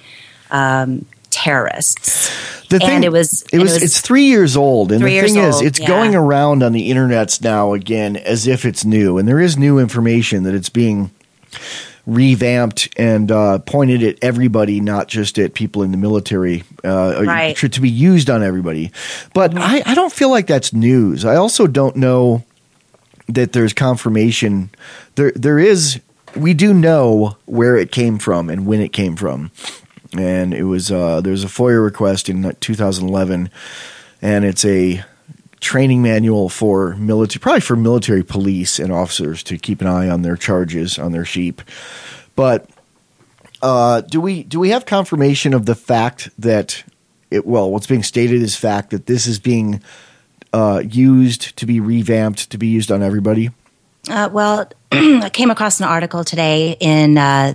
terrorists. It's 3 years old, and the thing is, it's going around on the internets now again as if it's new, and there is new information that it's being revamped and pointed at everybody, not just at people in the military, right, to be used on everybody. But I don't feel like that's news. I also don't know that there's confirmation. We do know where it came from and when it came from. And it was there's a FOIA request in 2011, and it's a training manual for military police and officers to keep an eye on their charges, on their sheep. But do we have confirmation of the fact that what's being stated is fact that this is being used to be revamped to be used on everybody? Well, I came across an article today in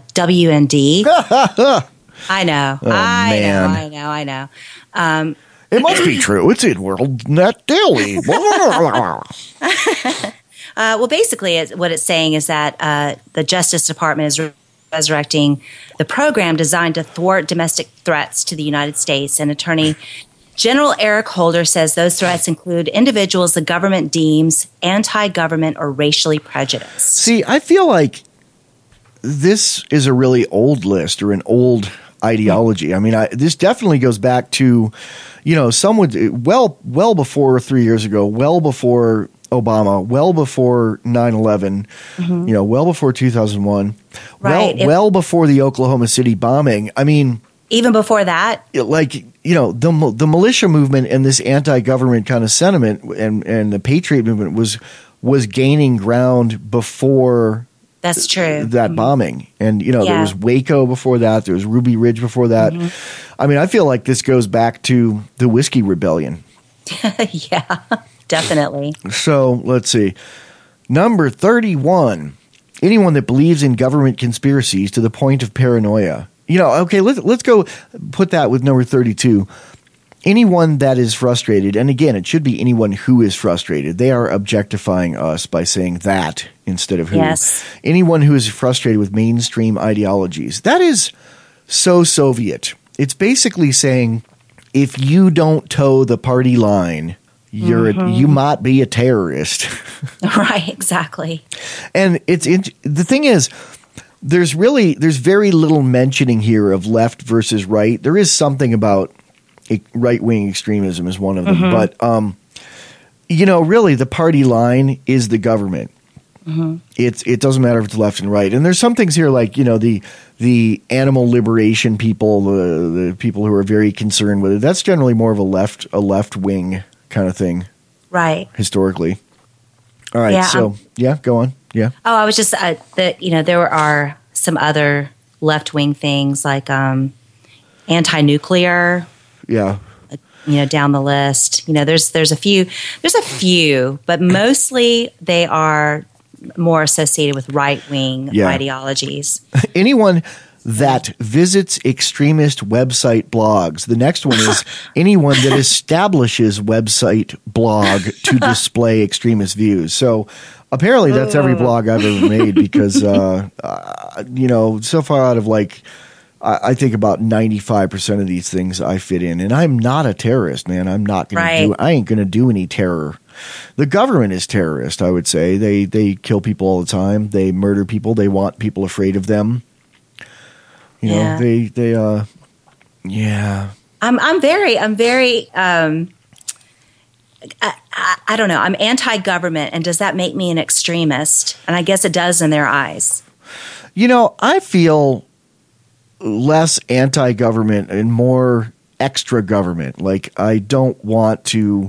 WND. I know. Oh, man. I know. It must be true. It's in World Net Daily. Well, basically, what it's saying is that the Justice Department is resurrecting the program designed to thwart domestic threats to the United States. And Attorney General Eric Holder says those threats include individuals the government deems anti-government or racially prejudiced. See, I feel like this is a really old list or an old ideology. I mean, this definitely goes back to, some would well before 3 years ago, well before Obama, well before 9/11, well before 2001, right. well before the Oklahoma City bombing. I mean, even before that, the militia movement and this anti-government kind of sentiment and the Patriot movement was gaining ground before. That's true. That bombing. And, there was Waco before that. There was Ruby Ridge before that. Mm-hmm. I mean, I feel like this goes back to the Whiskey Rebellion. Yeah, definitely. So, let's see. Number 31. Anyone that believes in government conspiracies to the point of paranoia. Okay, let's go put that with number 32. Anyone that is frustrated, and again, it should be anyone who is frustrated. They are objectifying us by saying that instead of who. Yes. Anyone who is frustrated with mainstream ideologies. That is so Soviet. It's basically saying if you don't toe the party line, you might be a terrorist. Right, exactly. And the thing is, there's very little mentioning here of left versus right. There is something about right-wing extremism is one of them. But, really the party line is the government. Mm-hmm. It doesn't matter if it's left and right. And there's some things here like, the animal liberation people, the people who are very concerned with it. That's generally more of a left-wing kind of thing. Right. Historically. All right. So go on. Yeah. Oh, I was just there are some other left-wing things like anti-nuclear. Yeah. Down the list. There's a few, but mostly they are more associated with right-wing ideologies. Anyone that visits extremist website blogs. The next one is anyone that establishes website blog to display extremist views. So apparently that's every blog I've ever made because, so far out of I think about 95% of these things I fit in. And I'm not a terrorist, man. I'm not going to I ain't going to do any terror. The government is terrorist, I would say. They kill people all the time. They murder people. They want people afraid of them. I'm very I don't know. I'm anti-government, and does that make me an extremist? And I guess it does in their eyes. I feel less anti-government and more extra government. I don't want to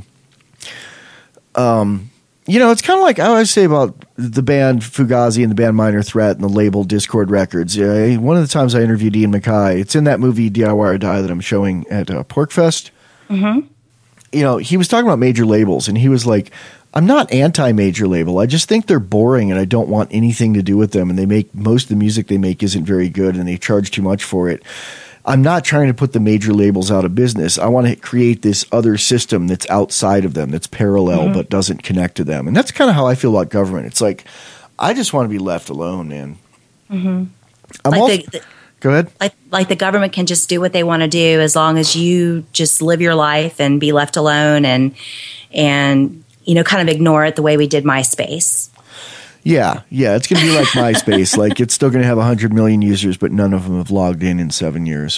it's kind of like I always say about the band Fugazi and the band Minor Threat and the label Discord Records. One of the times I interviewed Ian MacKaye, it's in that movie DIY or Die that I'm showing at Porkfest. Mm-hmm. He was talking about major labels, and he was like, I'm not anti-major label. I just think they're boring, and I don't want anything to do with them. And most of the music they make isn't very good, and they charge too much for it. I'm not trying to put the major labels out of business. I want to create this other system that's outside of them, that's parallel but doesn't connect to them. And that's kind of how I feel about government. It's like, I just want to be left alone, man. Mm-hmm. Go ahead. Like the government can just do what they want to do as long as you just live your life and be left alone and kind of ignore it the way we did MySpace. Yeah, it's going to be like MySpace. It's still going to have 100 million users, but none of them have logged in 7 years.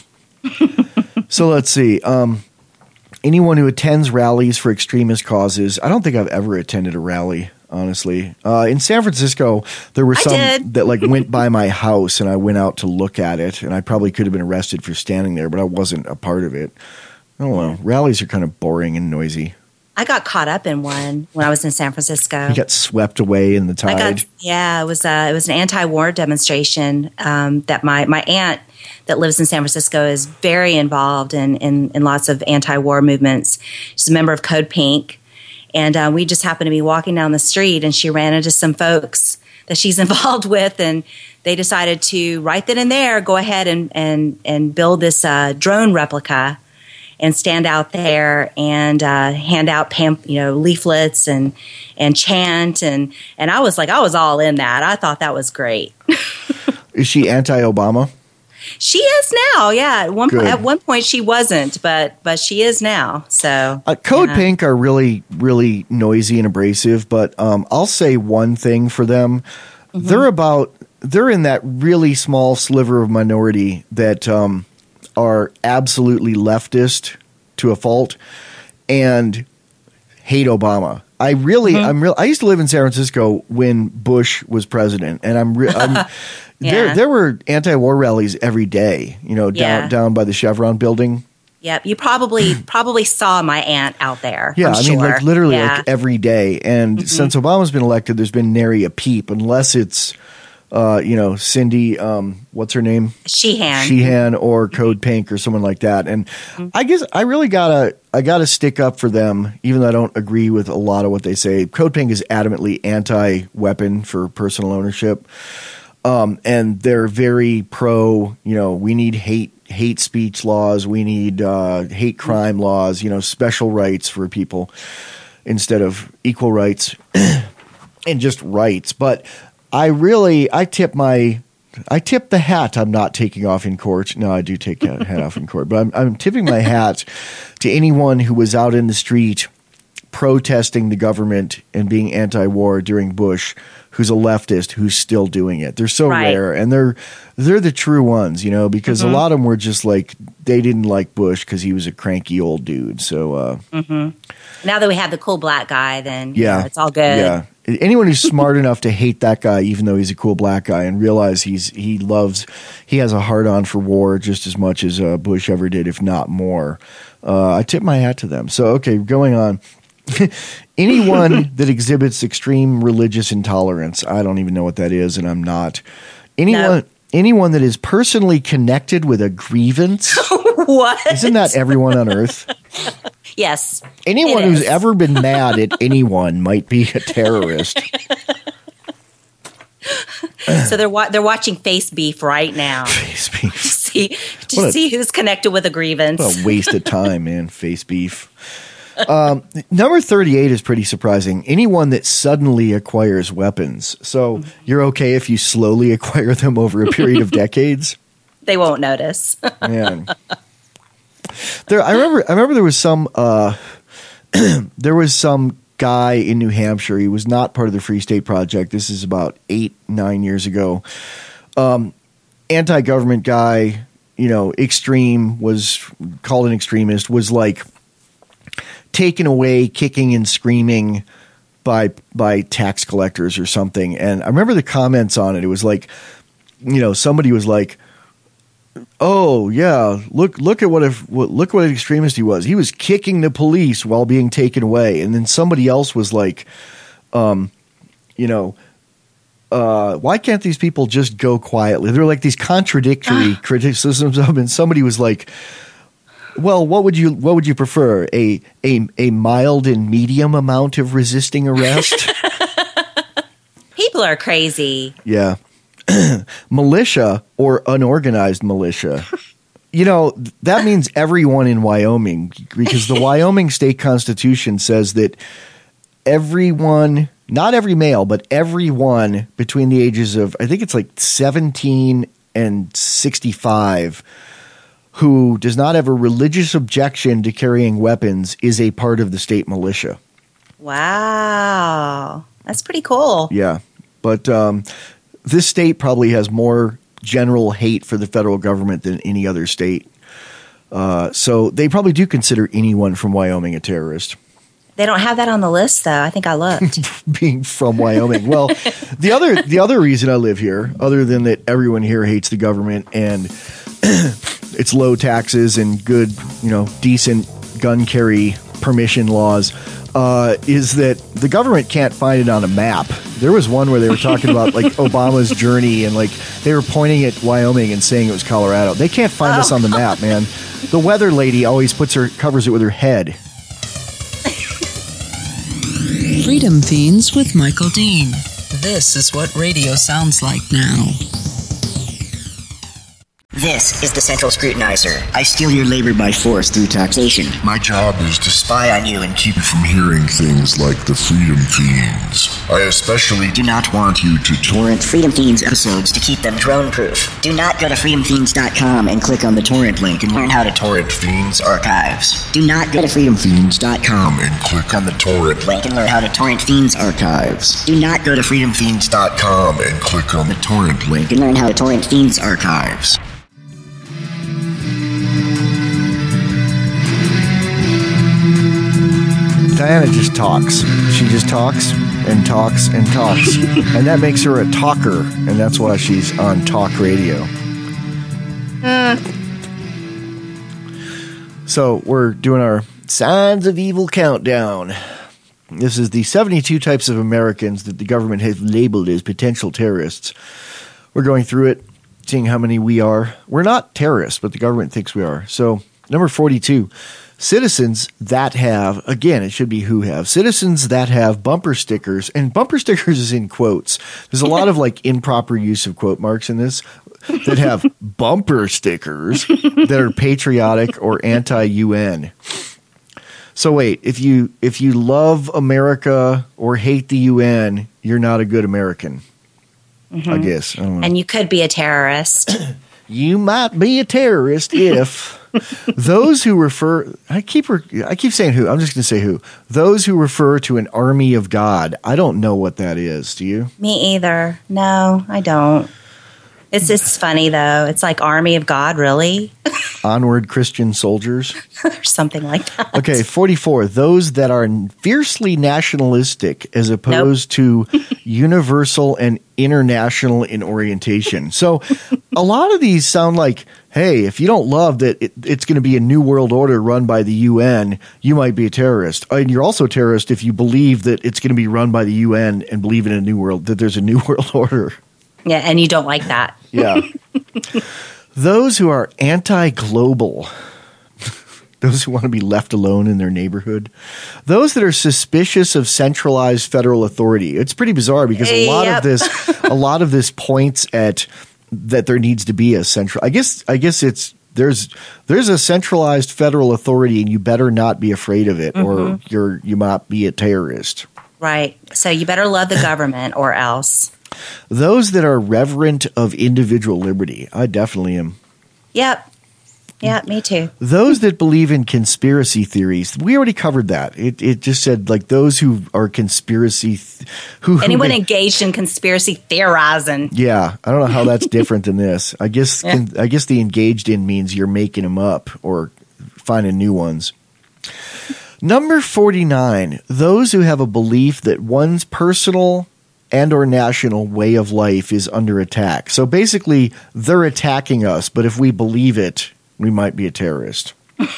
So let's see. Anyone who attends rallies for extremist causes. I don't think I've ever attended a rally, honestly. In San Francisco, there were some that went by my house, and I went out to look at it, and I probably could have been arrested for standing there, but I wasn't a part of it. I don't know. Rallies are kind of boring and noisy. I got caught up in one when I was in San Francisco. You got swept away in the tide. It was an anti-war demonstration that my aunt that lives in San Francisco is very involved in lots of anti-war movements. She's a member of Code Pink, and we just happened to be walking down the street, and she ran into some folks that she's involved with, and they decided to right then and there go ahead and build this drone replica and stand out there and hand out leaflets and chant and I was all in that. I thought that was great. Is she anti-Obama? She is now. Yeah, at one point she wasn't, but she is now. So Code Pink are really really noisy and abrasive, but I'll say one thing for them: they're in that really small sliver of minority that. Are absolutely leftist to a fault and hate Obama. I used to live in San Francisco when Bush was president, and there were anti-war rallies every day, down by the Chevron building. Yep, you probably saw my aunt out there. Yeah, I mean, literally every day. And since Obama's been elected, there's been nary a peep, unless it's Cindy, what's her name? Sheehan or Code Pink or someone like that. And I guess I really gotta stick up for them, even though I don't agree with a lot of what they say. Code Pink is adamantly anti-weapon for personal ownership. And they're very pro, we need hate speech laws. We need hate crime laws, special rights for people instead of equal rights and just rights. But I tip the hat I'm not taking off in court. No, I do take a hat off in court, but I'm tipping my hat to anyone who was out in the street protesting the government and being anti-war during Bush, who's a leftist, who's still doing it. They're so rare, and they're the true ones, because a lot of them were just they didn't like Bush because he was a cranky old dude. So now that we have the cool black guy, then it's all good. Yeah. Anyone who's smart enough to hate that guy, even though he's a cool black guy, and realize he has a hard on for war just as much as Bush ever did, if not more. I tip my hat to them. So, okay, going on. Anyone that extreme religious intolerance. I don't even know what that is, and I'm not. Anyone that is personally connected with a grievance. What? Isn't that everyone on earth? Yes. Anyone who's ever been mad at anyone might be a terrorist. So they're watching Face Beef right now. Face Beef. See who's connected with a grievance. What a waste of time, man. Face Beef. Number 38 is pretty surprising. Anyone that suddenly acquires weapons. So you're okay if you slowly acquire them over a period of decades? They won't notice. Man. I remember there was some guy in New Hampshire. He was not part of the Free State Project. This is about 8-9 years ago. Anti-government guy, extreme, was called an extremist, was like taken away kicking and screaming by tax collectors or something. And I remember the comments on it. It was like, somebody was like, "Oh yeah, look at what an extremist he was. He was kicking the police while being taken away." And then somebody else was like, "Why can't these people just go quietly?" There were like these contradictory criticisms of him. And somebody was like, "Well, what would you prefer? A mild and medium amount of resisting arrest?" People are crazy. Yeah. Militia or unorganized militia. That means everyone in Wyoming, because the Wyoming state constitution says that everyone, not every male, but everyone between the ages of, I think it's like 17 and 65, who does not have a religious objection to carrying weapons is a part of the state militia. Wow. That's pretty cool. Yeah. But this state probably has more general hate for the federal government than any other state. So they probably do consider anyone from Wyoming a terrorist. They don't have that on the list, though. I think I looked. Being from Wyoming. Well, the other reason I live here, other than that everyone here hates the government and it's low taxes and good, decent gun carry permission laws, is that the government can't find it on a map. There was one where they were talking about like Obama's journey and like they were pointing at Wyoming and saying it was Colorado. They can't find us on the map, man. The weather lady always covers it with her head. Freedom Fiends with Michael Dean. This is what radio sounds like now. This is the Central Scrutinizer. I steal your labor by force through taxation. My job is to spy on you and keep you from hearing things like the Freedom Fiends. I especially do not want you to torrent Freedom Fiends episodes to keep them drone-proof. Do not go to freedomfiends.com and click on the torrent link and learn how to torrent Fiends archives. Do not go to freedomfiends.com and click on the torrent link and learn how to torrent Fiends archives. Do not go to freedomfiends.com and click on the torrent link and learn how to torrent Fiends archives. Diana just talks. She just talks and talks and talks. And that makes her a talker. And that's why she's on talk radio. So we're doing our Signs of Evil countdown. This is the 72 types of Americans that the government has labeled as potential terrorists. We're going through it, seeing how many we are. We're not terrorists, but the government thinks we are. So number 42. Citizens that have, again, it should be who have, citizens that have bumper stickers, and bumper stickers is in quotes. There's a lot of like improper use of quote marks in this, that have bumper stickers that are patriotic or anti-UN. So wait, if you love America or hate the UN, you're not a good American, I guess. I don't know. And you could be a terrorist. You might be a terrorist if those who refer, I keep saying who, I'm just going to say who. Those who refer to an army of God. I don't know what that is. Do you? Me either. No, I don't. It's just funny though. It's like army of God, really? Onward Christian soldiers. Or something like that. Okay, 44. Those that are fiercely nationalistic as opposed to universal and international in orientation. So a lot of these sound like, hey, if you don't love that it's going to be a new world order run by the UN, you might be a terrorist. And you're also a terrorist if you believe that it's going to be run by the UN and believe in a new world, that there's a new world order. Yeah, and you don't like that. Yeah. Those who are anti-global, those who want to be left alone in their neighborhood, those that are suspicious of centralized federal authority. It's pretty bizarre because a lot of this points at that there needs to be a central. I guess it's there's a centralized federal authority, and you better not be afraid of it, or you might be a terrorist. Right. So you better love the government, or else. Those that are reverent of individual liberty. I definitely am. Yep. Yeah, me too. Those that believe in conspiracy theories. We already covered that. It just said like those who are conspiracy anyone engaged in conspiracy theorizing. Yeah, I don't know how that's different than this. I guess the engaged in means you're making them up or finding new ones. Number 49, those who have a belief that one's personal and or national way of life is under attack. So basically, they're attacking us, but if we believe it, we might be a terrorist.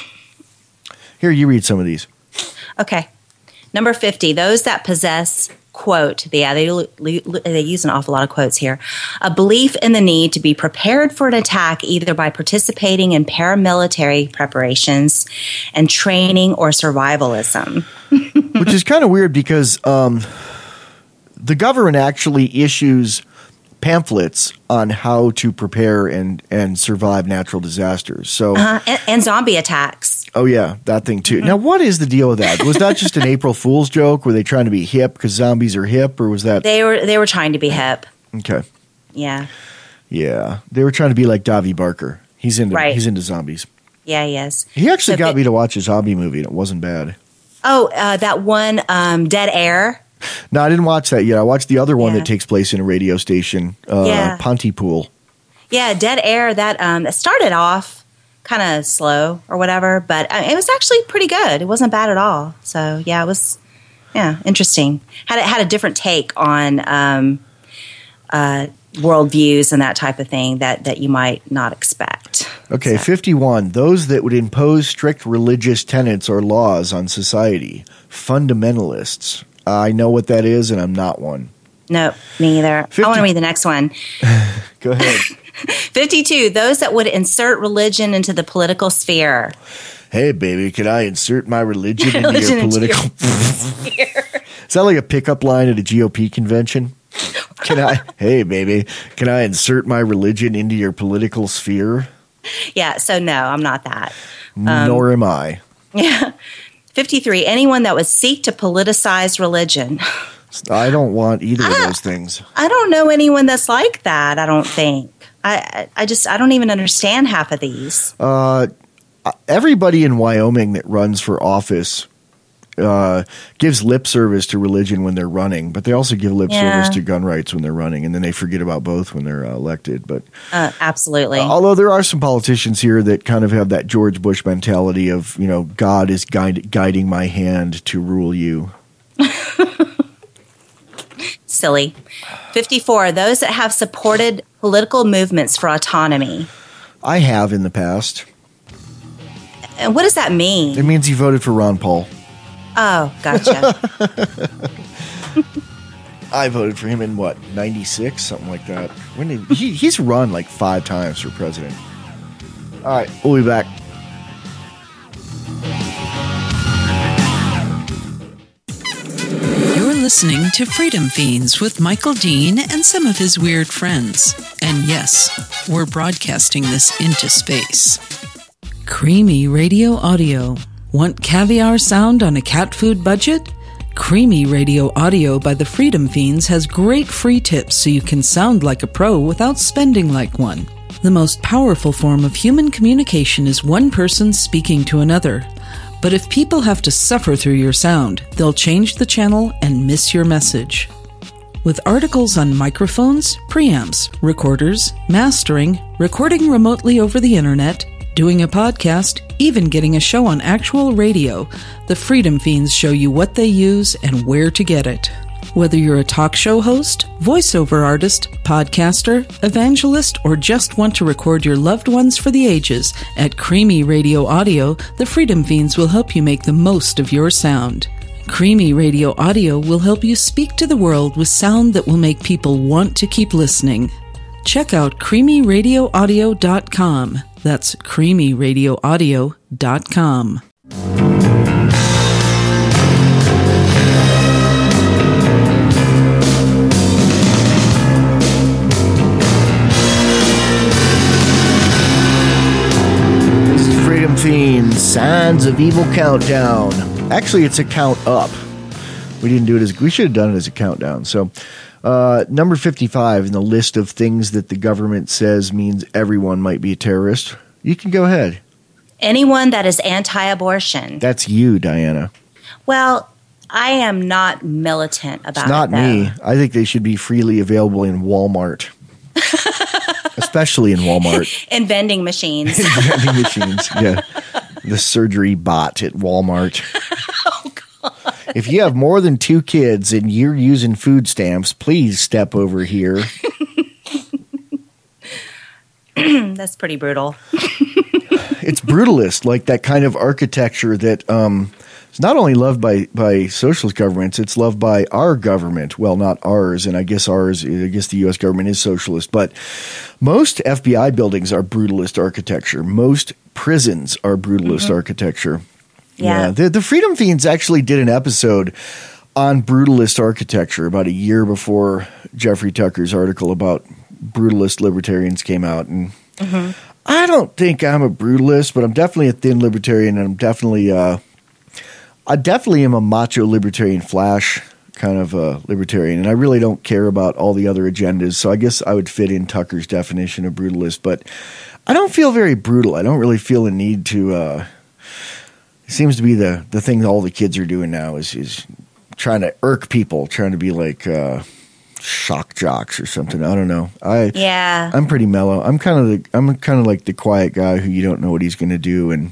Here, you read some of these. Okay. Number 50, those that possess, quote, they use an awful lot of quotes here, a belief in the need to be prepared for an attack either by participating in paramilitary preparations and training or survivalism. Which is kind of weird because the government actually issues pamphlets on how to prepare and survive natural disasters. So and zombie attacks. Oh yeah, that thing too. Now, what is the deal with that? Was that just an April Fool's joke? Were they trying to be hip because zombies are hip, or was that they were trying to be hip? Okay. Yeah. Yeah, they were trying to be like Davy Barker. He's into zombies. Yeah, he is. He actually got me to watch a zombie movie, and it wasn't bad. Oh, that one, Dead Air. No, I didn't watch that yet. I watched the other one that takes place in a radio station, Pontypool. Yeah, Dead Air. That started off kind of slow or whatever, but it was actually pretty good. It wasn't bad at all. So yeah, it was interesting. Had a different take on worldviews and that type of thing that you might not expect. Okay, 51. Those that would impose strict religious tenets or laws on society. Fundamentalists. I know what that is, and I'm not one. No, me either. I want to read the next one. Go ahead. 52. Those that would insert religion into the political sphere. Hey, baby, can I insert my religion into your political sphere? Is that like a pickup line at a GOP convention? Hey, baby, can I insert my religion into your political sphere? Yeah, so no, I'm not that. Nor am I. Yeah. 53, anyone that would seek to politicize religion. I don't want either of those things. I don't know anyone that's like that, I don't think. I don't even understand half of these. Everybody in Wyoming that runs for office gives lip service to religion when they're running, but they also give lip service to gun rights when they're running, and then they forget about both when they're elected. But absolutely. Although there are some politicians here that kind of have that George Bush mentality of, God is guiding my hand to rule you. Silly. 54, those that have supported political movements for autonomy. I have in the past. And what does that mean? It means you voted for Ron Paul. Oh, gotcha. I voted for him in 96, something like that. He's run like 5 times for president. All right, we'll be back. You're listening to Freedom Fiends with Michael Dean and some of his weird friends. And yes, we're broadcasting this into space. Creamy Radio Audio. Want caviar sound on a cat food budget? Creamy Radio Audio by the Freedom Fiends has great free tips so you can sound like a pro without spending like one. The most powerful form of human communication is one person speaking to another. But if people have to suffer through your sound, they'll change the channel and miss your message. With articles on microphones, preamps, recorders, mastering, recording remotely over the internet, doing a podcast, even getting a show on actual radio, the Freedom Fiends show you what they use and where to get it. Whether you're a talk show host, voiceover artist, podcaster, evangelist, or just want to record your loved ones for the ages, at Creamy Radio Audio, the Freedom Fiends will help you make the most of your sound. Creamy Radio Audio will help you speak to the world with sound that will make people want to keep listening. Check out creamyradioaudio.com. That's creamyradioaudio.com. Fiends, Signs of Evil Countdown. Actually, it's a count up. We didn't do it as we should have done it as a countdown. So, number 55 in the list of things that the government says means everyone might be a terrorist. You can go ahead. Anyone that is anti-abortion. That's you, Diana. Well, I am not militant about it. It's not me. I think they should be freely available in Walmart. Especially in Walmart. In vending machines. In vending machines, yeah. The surgery bot at Walmart. Oh, God. If you have more than 2 kids and you're using food stamps, please step over here. That's pretty brutal. It's brutalist, like that kind of architecture that is not only loved by socialist governments, it's loved by our government. Well, not ours, and I guess the U.S. government is socialist, but most FBI buildings are brutalist architecture. Most prisons are brutalist architecture. Yeah. The Freedom Fiends actually did an episode on brutalist architecture about a year before Jeffrey Tucker's article about brutalist libertarians came out. And I don't think I'm a brutalist, but I'm definitely a thin libertarian, and I definitely am a macho libertarian flash kind of a libertarian, and I really don't care about all the other agendas, so I guess I would fit in Tucker's definition of brutalist, but I don't feel very brutal. I don't really feel a need to it seems to be the thing that all the kids are doing now is trying to irk people, trying to be like shock jocks or something. I don't know. I'm pretty mellow. I'm kind of like the quiet guy who you don't know what he's going to do, and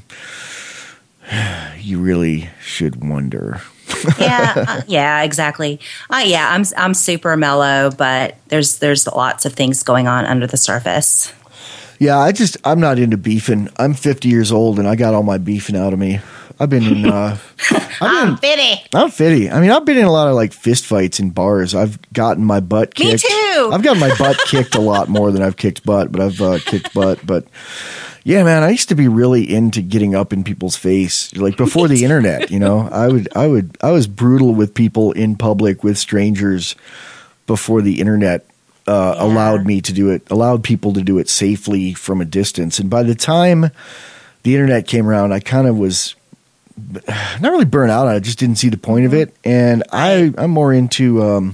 you really should wonder. Yeah, exactly. I'm super mellow, but there's lots of things going on under the surface. Yeah, I'm not into beefing. I'm 50 years old and I got all my beefing out of me. I've been in I'm fitty. I mean, I've been in a lot of like fist fights in bars. I've gotten my butt kicked. Me too. I've gotten my butt kicked a lot more than I've kicked butt, but I've kicked butt, but yeah, man, I used to be really into getting up in people's face, like before the internet. You know, I was brutal with people in public, with strangers, before the internet allowed me to do it, allowed people to do it safely from a distance. And by the time the internet came around, I kind of was not really burnt out. I just didn't see the point of it, and I'm more into.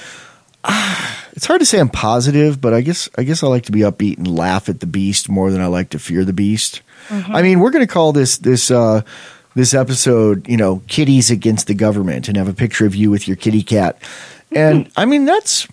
It's hard to say I'm positive, but I guess I like to be upbeat and laugh at the beast more than I like to fear the beast. I mean, we're going to call this episode, kitties against the government, and have a picture of you with your kitty cat. And I mean, it's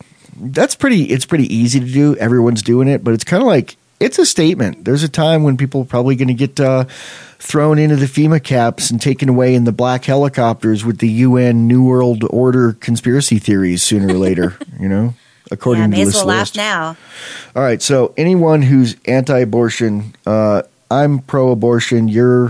pretty easy to do. Everyone's doing it, but it's kind of like, it's a statement. There's a time when people are probably going to get thrown into the FEMA caps and taken away in the black helicopters with the UN New World Order conspiracy theories sooner or later, according to this list. Laugh now. All right. So anyone who's anti-abortion, I'm pro-abortion.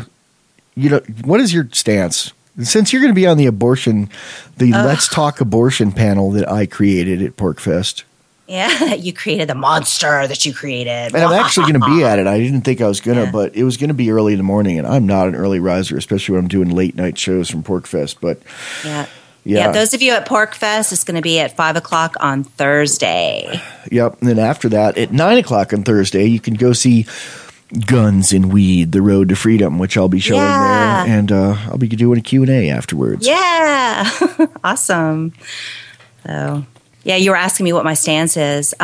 What is your stance? Since you're going to be on the Let's Talk Abortion panel that I created at PorkFest. Yeah, you created the monster that you created. And I'm actually going to be at it. I didn't think I was going to, but it was going to be early in the morning, and I'm not an early riser, especially when I'm doing late night shows from PorkFest. But yeah, those of you at PorkFest, it's going to be at 5 o'clock on Thursday. Yep, and then after that, at 9 o'clock on Thursday, you can go see Guns and Weed, The Road to Freedom, which I'll be showing there, and I'll be doing a Q&A afterwards. Yeah, awesome. So... yeah, you were asking me what my stance is.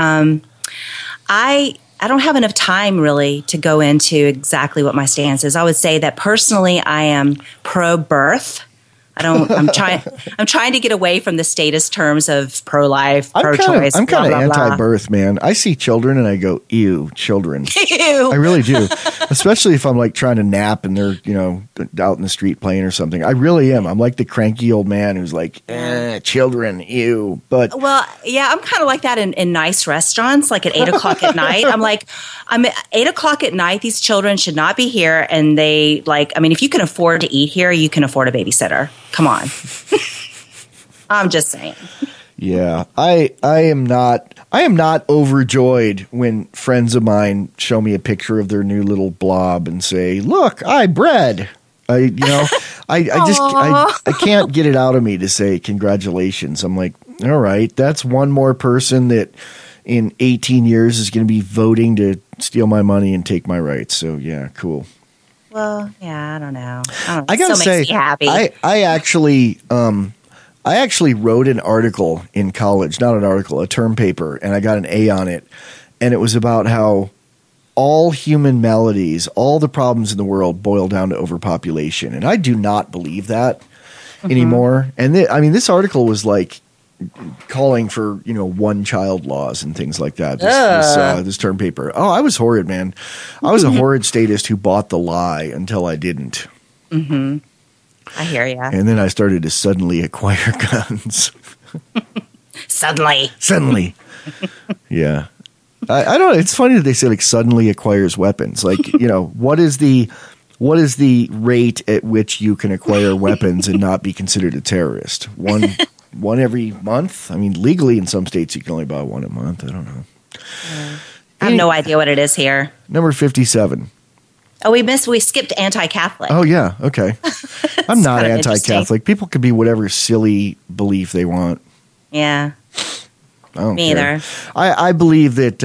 I don't have enough time really to go into exactly what my stance is. I would say that personally, I am pro-birth. I'm trying to get away from the status terms of pro-life, pro-choice. I'm kind of anti-birth, man. I see children and I go, ew, children. Ew. I really do. Especially if I'm like trying to nap and they're, out in the street playing or something. I really am. I'm like the cranky old man who's like, children, ew. But well, yeah, I'm kind of like that in nice restaurants, like at 8 o'clock at night. I'm like, I'm at 8 o'clock at night. These children should not be here. And they if you can afford to eat here, you can afford a babysitter. Come on. I'm just saying. Yeah, I am not overjoyed when friends of mine show me a picture of their new little blob and say, "Look, I bred." I can't get it out of me to say congratulations. I'm like, all right, that's one more person that in 18 years is going to be voting to steal my money and take my rights. So yeah, cool. Well, yeah, I don't know. I gotta say, makes me happy. I actually wrote an article in college, not an article, a term paper, and I got an A on it. And it was about how all human maladies, all the problems in the world boil down to overpopulation. And I do not believe that anymore. And this article was like calling for, one-child laws and things like that, this term paper. Oh, I was horrid, man. I was a horrid statist who bought the lie until I didn't. Mm-hmm. I hear you. And then I started to suddenly acquire guns. Suddenly. Yeah. I don't know. It's funny that they say like suddenly acquires weapons. Like, what is the rate at which you can acquire weapons and not be considered a terrorist? One every month? I mean, legally in some states you can only buy one a month. I don't know. I have no idea what it is here. Number 57. Oh, we skipped anti-Catholic. Oh, yeah. Okay. I'm not anti-Catholic. People can be whatever silly belief they want. Yeah. I don't Me care. either. I believe that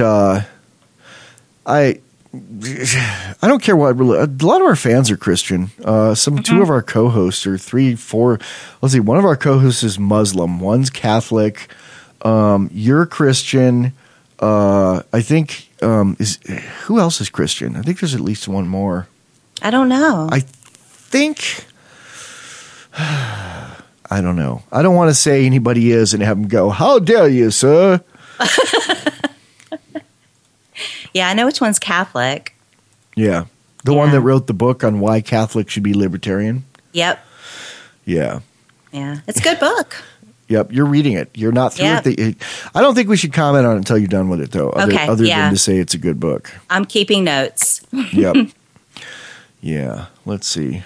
I don't care what. A lot of our fans are Christian. Two of our co-hosts are 3, 4. Let's see. One of our co-hosts is Muslim. One's Catholic. You're Christian. I think who else is Christian? I think there's at least one more. I don't know. I think I don't know. I don't want to say anybody is and have them go, "How dare you, sir?" Yeah, I know which one's Catholic. Yeah, the one that wrote the book on why Catholics should be libertarian. Yep. Yeah. Yeah, it's a good book. Yep, you're reading it. You're not through it. I don't think we should comment on it until you're done with it, though. Other than to say it's a good book. I'm keeping notes. Yep. Yeah. Let's see.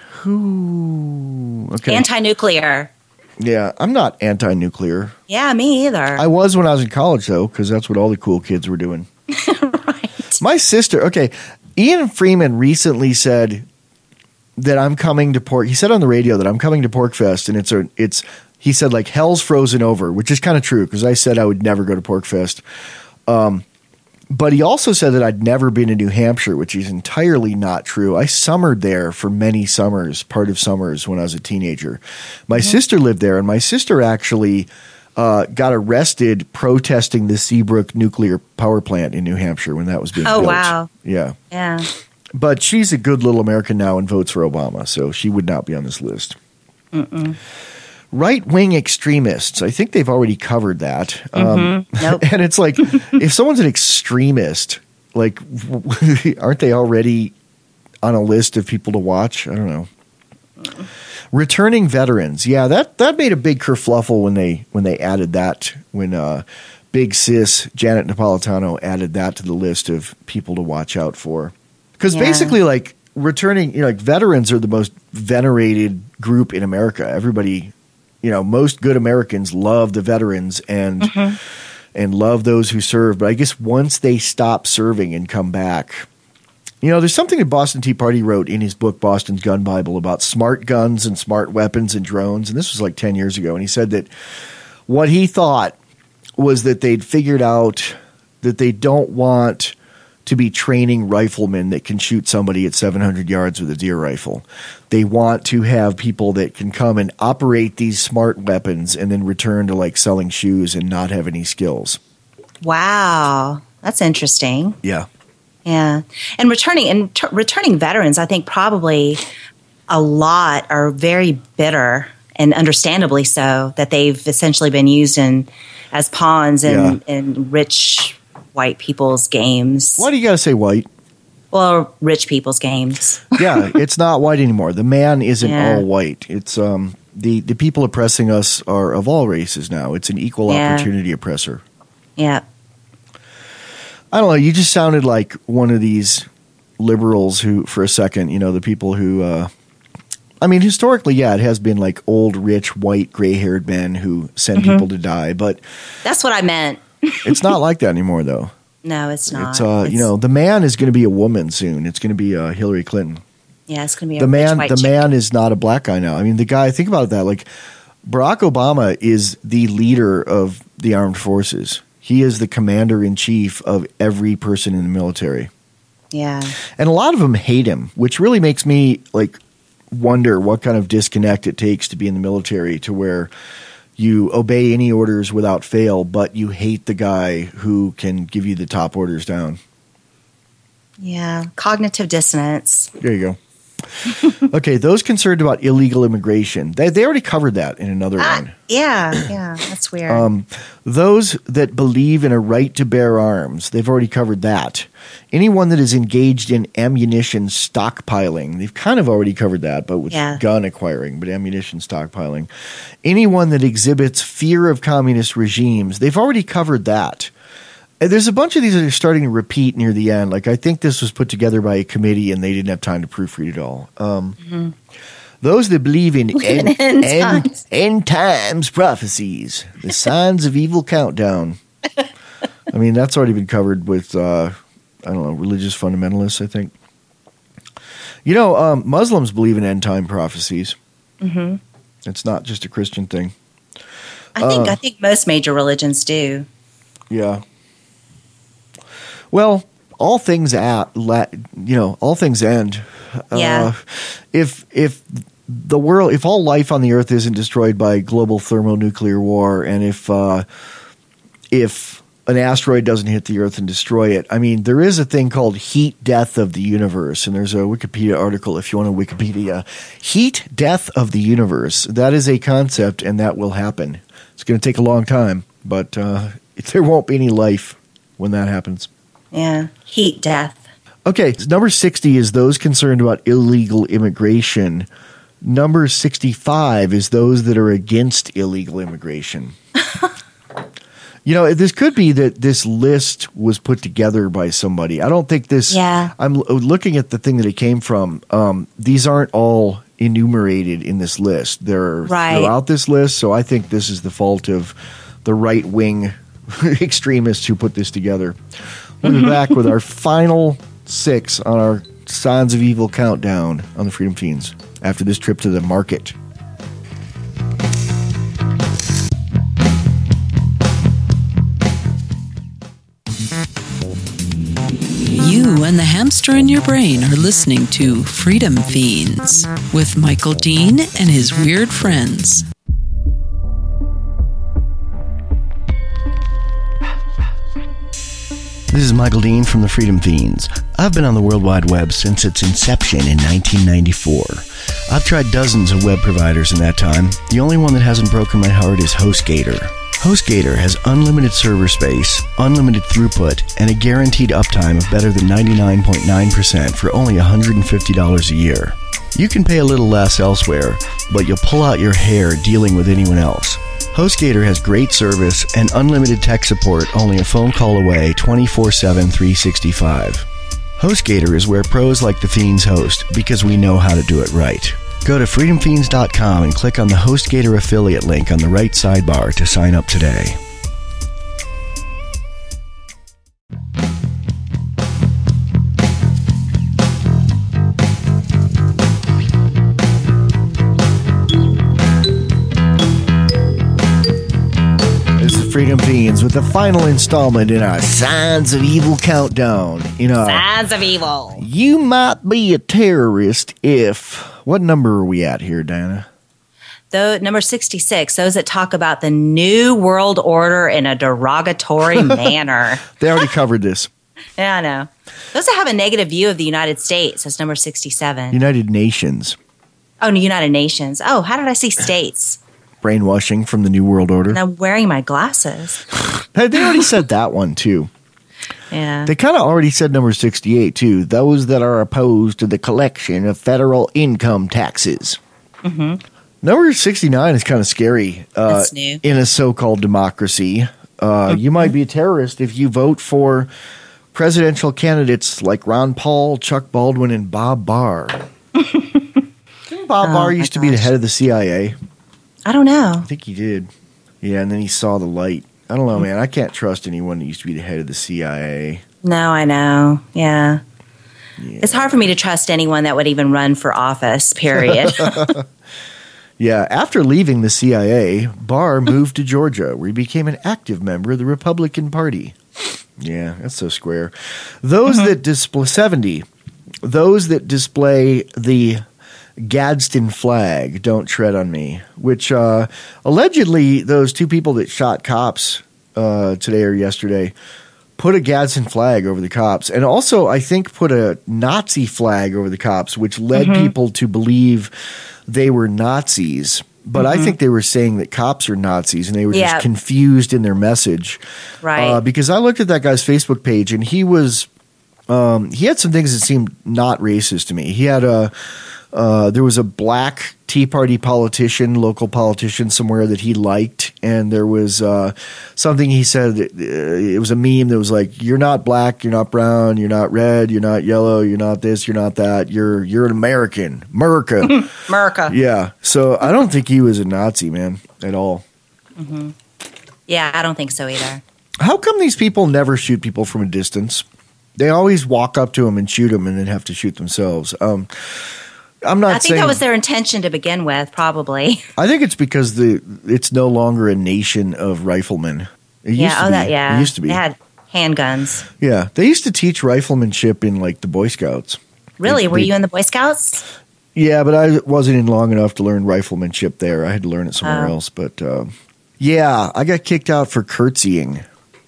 Okay. Anti-nuclear. Yeah, I'm not anti-nuclear. Yeah, me either. I was when I was in college, though, because that's what all the cool kids were doing. Right. My sister. Okay, Ian Freeman recently said that I'm coming to Pork. He said on the radio that I'm coming to PorcFest, and it's. He said, like, hell's frozen over, which is kind of true because I said I would never go to PorcFest. But he also said that I'd never been to New Hampshire, which is entirely not true. I summered there for many summers, part of summers when I was a teenager. My sister lived there, and my sister actually got arrested protesting the Seabrook nuclear power plant in New Hampshire when that was being built. Oh, wow. Yeah. Yeah. But she's a good little American now and votes for Obama, so she would not be on this list. Mm-mm. Right-wing extremists. I think they've already covered that. Nope. And it's like, if someone's an extremist, like, aren't they already on a list of people to watch? I don't know. Returning veterans. Yeah, that made a big kerfluffle when they added that. When Big Sis, Janet Napolitano, added that to the list of people to watch out for. Because basically, like, returning, veterans are the most venerated group in America. Everybody... most good Americans love the veterans and love those who serve. But I guess once they stop serving and come back, there's something that Boston Tea Party wrote in his book, Boston's Gun Bible, about smart guns and smart weapons and drones. And this was like 10 years ago. And he said that what he thought was that they'd figured out that they don't want to be training riflemen that can shoot somebody at 700 yards with a deer rifle. They want to have people that can come and operate these smart weapons and then return to like selling shoes and not have any skills. Wow. That's interesting. Yeah. Yeah. And returning veterans, I think probably a lot are very bitter, and understandably so, that they've essentially been used as pawns in rich white people's games. Why do you got to say white? Well, rich people's games. Yeah, it's not white anymore. The man isn't Yeah. all white. It's the people oppressing us are of all races now. It's an equal Yeah. opportunity oppressor. Yeah. I don't know. You just sounded like one of these liberals who, for a second, the people who, I mean, historically, yeah, it has been like old, rich, white, gray-haired men who send people to die, but That's what I meant. it's not like that anymore, though. No, it's not. It's, the man is going to be a woman soon. It's going to be Hillary Clinton. Yeah, it's going to be The a man, rich white the chick. man is not a black guy now. I mean, the guy. Think about that. Like Barack Obama is the leader of the armed forces. He is the commander in chief of every person in the military, Yeah. and a lot of them hate him, which really makes me wonder what kind of disconnect it takes to be in the military to where you obey any orders without fail, but you hate the guy who can give you the top orders down. Yeah. Cognitive dissonance. There you go. Okay, those concerned about illegal immigration, they already covered that in another one. Yeah. That's weird. Those that believe in a right to bear arms, they've already covered that. Anyone that is engaged in ammunition stockpiling, they've kind of already covered that, but with gun acquiring, but ammunition stockpiling. Anyone that exhibits fear of communist regimes, they've already covered that. There's a bunch of these that are starting to repeat near the end. Like, I think this was put together by a committee and they didn't have time to proofread it all. Those that believe in end times prophecies, the signs of evil countdown. I mean, that's already been covered with, religious fundamentalists, I think. Muslims believe in end time prophecies. Mm-hmm. It's not just a Christian thing. I think most major religions do. Yeah. Well, all things end. Yeah. If all life on the earth isn't destroyed by global thermonuclear war, and if an asteroid doesn't hit the earth and destroy it, I mean, there is a thing called heat death of the universe, and there's a Wikipedia article if you want to Wikipedia heat death of the universe. That is a concept, and that will happen. It's going to take a long time, but there won't be any life when that happens. Yeah. Heat death. Okay, number 60 is those concerned about illegal immigration. Number 65 is those that are against illegal immigration. This could be that this list was put together by somebody. I don't think this. Yeah. I'm looking at the thing that it came from. These aren't all enumerated in this list. They're throughout this list, so I think this is the fault of the right-wing extremists who put this together. We'll be back with our final 6 on our Signs of Evil countdown on the Freedom Fiends after this trip to the market. You and the hamster in your brain are listening to Freedom Fiends with Michael Dean and his weird friends. This is Michael Dean from the Freedom Fiends. I've been on the World Wide Web since its inception in 1994. I've tried dozens of web providers in that time. The only one that hasn't broken my heart is HostGator. HostGator has unlimited server space, unlimited throughput, and a guaranteed uptime of better than 99.9% for only $150 a year. You can pay a little less elsewhere, but you'll pull out your hair dealing with anyone else. HostGator has great service and unlimited tech support only a phone call away 24/7, 365. HostGator is where pros like the Fiends host because we know how to do it right. Go to freedomfiends.com and click on the HostGator affiliate link on the right sidebar to sign up today. Freedom Fiends with the final installment in our Signs of Evil countdown. Signs of Evil. You might be a terrorist if... What number are we at here, Diana? Number 66, those that talk about the New World Order in a derogatory manner. They already covered this. Yeah, I know. Those that have a negative view of the United States, that's number 67. United Nations. Oh, United Nations. Oh, how did I see states? Brainwashing from the New World Order. And I'm wearing my glasses. They already said that one, too. Yeah. They kind of already said number 68, too. Those that are opposed to the collection of federal income taxes. Mm-hmm. Number 69 is kind of scary That's new. in a so-called democracy. You might be a terrorist if you vote for presidential candidates like Ron Paul, Chuck Baldwin, and Bob Barr. Didn't Bob Barr used to be the head of the CIA? I don't know. I think he did. Yeah, and then he saw the light. I don't know, man. I can't trust anyone that used to be the head of the CIA. No, I know. Yeah. It's hard for me to trust anyone that would even run for office, period. Yeah, after leaving the CIA, Barr moved to Georgia, where he became an active member of the Republican Party. Yeah, that's so square. Those that display 70, those that display the Gadsden flag, don't tread on me, which allegedly those two people that shot cops today or yesterday put a Gadsden flag over the cops, and also I think put a Nazi flag over the cops, which led people to believe they were Nazis. But I think they were saying that cops are Nazis, and they were just confused in their message. Right. Because I looked at that guy's Facebook page, and he was he had some things that seemed not racist to me. He had there was a black Tea Party politician, local politician somewhere that he liked, and there was something he said. It was a meme that was like, "You're not black, you're not brown, you're not red, you're not yellow, you're not this, you're not that. You're an American, America, America." Yeah. So I don't think he was a Nazi, man, at all. Mm-hmm. Yeah, I don't think so either. How come these people never shoot people from a distance? They always walk up to them and shoot them, and then have to shoot themselves. I'm not. I think that was their intention to begin with, probably. I think it's because it's no longer a nation of riflemen. It used to be. It used to be. They had handguns. Yeah, they used to teach riflemanship in like the Boy Scouts. Really? Were you in the Boy Scouts? Yeah, but I wasn't in long enough to learn riflemanship there. I had to learn it somewhere else. But yeah, I got kicked out for curtsying.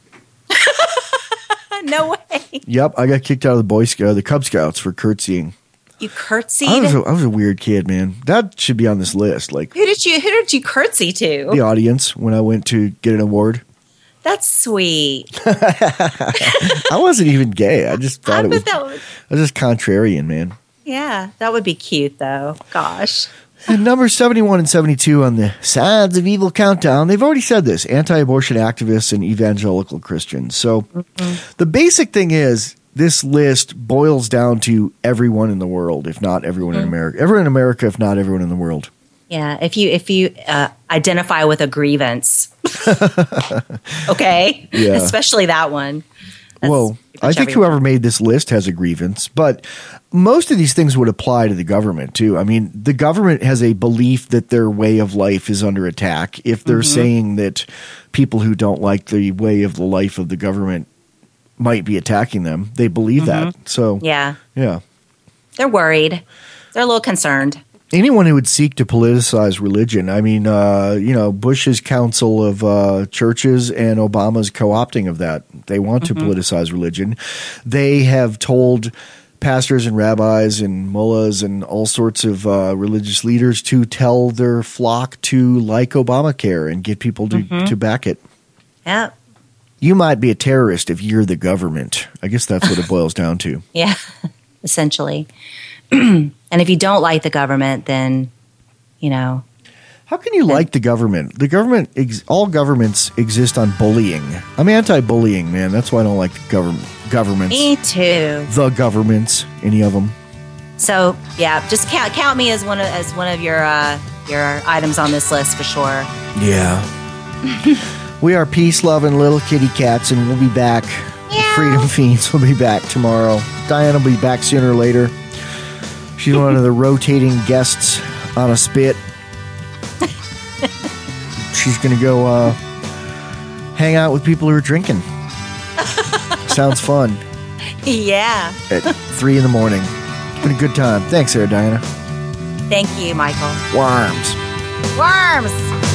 No way. Yep, I got kicked out of the Cub Scouts for curtsying. You curtsied? I was a weird kid, man. That should be on this list. Like, who did you curtsy to? The audience when I went to get an award. That's sweet. I wasn't even gay. I just thought I was just contrarian, man. Yeah, that would be cute, though. Gosh. And number 71 and 72 on the Sides of Evil countdown, they've already said this, anti-abortion activists and evangelical Christians. So the basic thing is, this list boils down to everyone in the world, if not everyone in America. Everyone in America, if not everyone in the world. Yeah, if you identify with a grievance, okay, yeah. Especially that one. Well, I think whoever made this list has a grievance, but most of these things would apply to the government too. I mean, the government has a belief that their way of life is under attack. If they're saying that people who don't like the way of the life of the government might be attacking them, they believe that. So yeah, they're worried. They're a little concerned. Anyone who would seek to politicize religion, I mean, Bush's council of churches and Obama's co-opting of that. They want to politicize religion. They have told pastors and rabbis and mullahs and all sorts of religious leaders to tell their flock to like Obamacare and get people to back it. Yeah. You might be a terrorist if you're the government. I guess that's what it boils down to. Yeah, essentially. And if you don't like the government, then, How can you like the government? The government, all governments exist on bullying. I'm anti-bullying, man. That's why I don't like governments. Me too. The governments, any of them. So yeah, just count me as one of your items on this list for sure. Yeah. We are peace-loving little kitty cats, and we'll be back. Yeah. Freedom Fiends will be back tomorrow. Diana will be back sooner or later. She's one of the rotating guests on a spit. She's going to go hang out with people who are drinking. Sounds fun. Yeah. At 3 a.m. It's been a good time. Thanks, Sarah Diana. Thank you, Michael. Worms. Worms!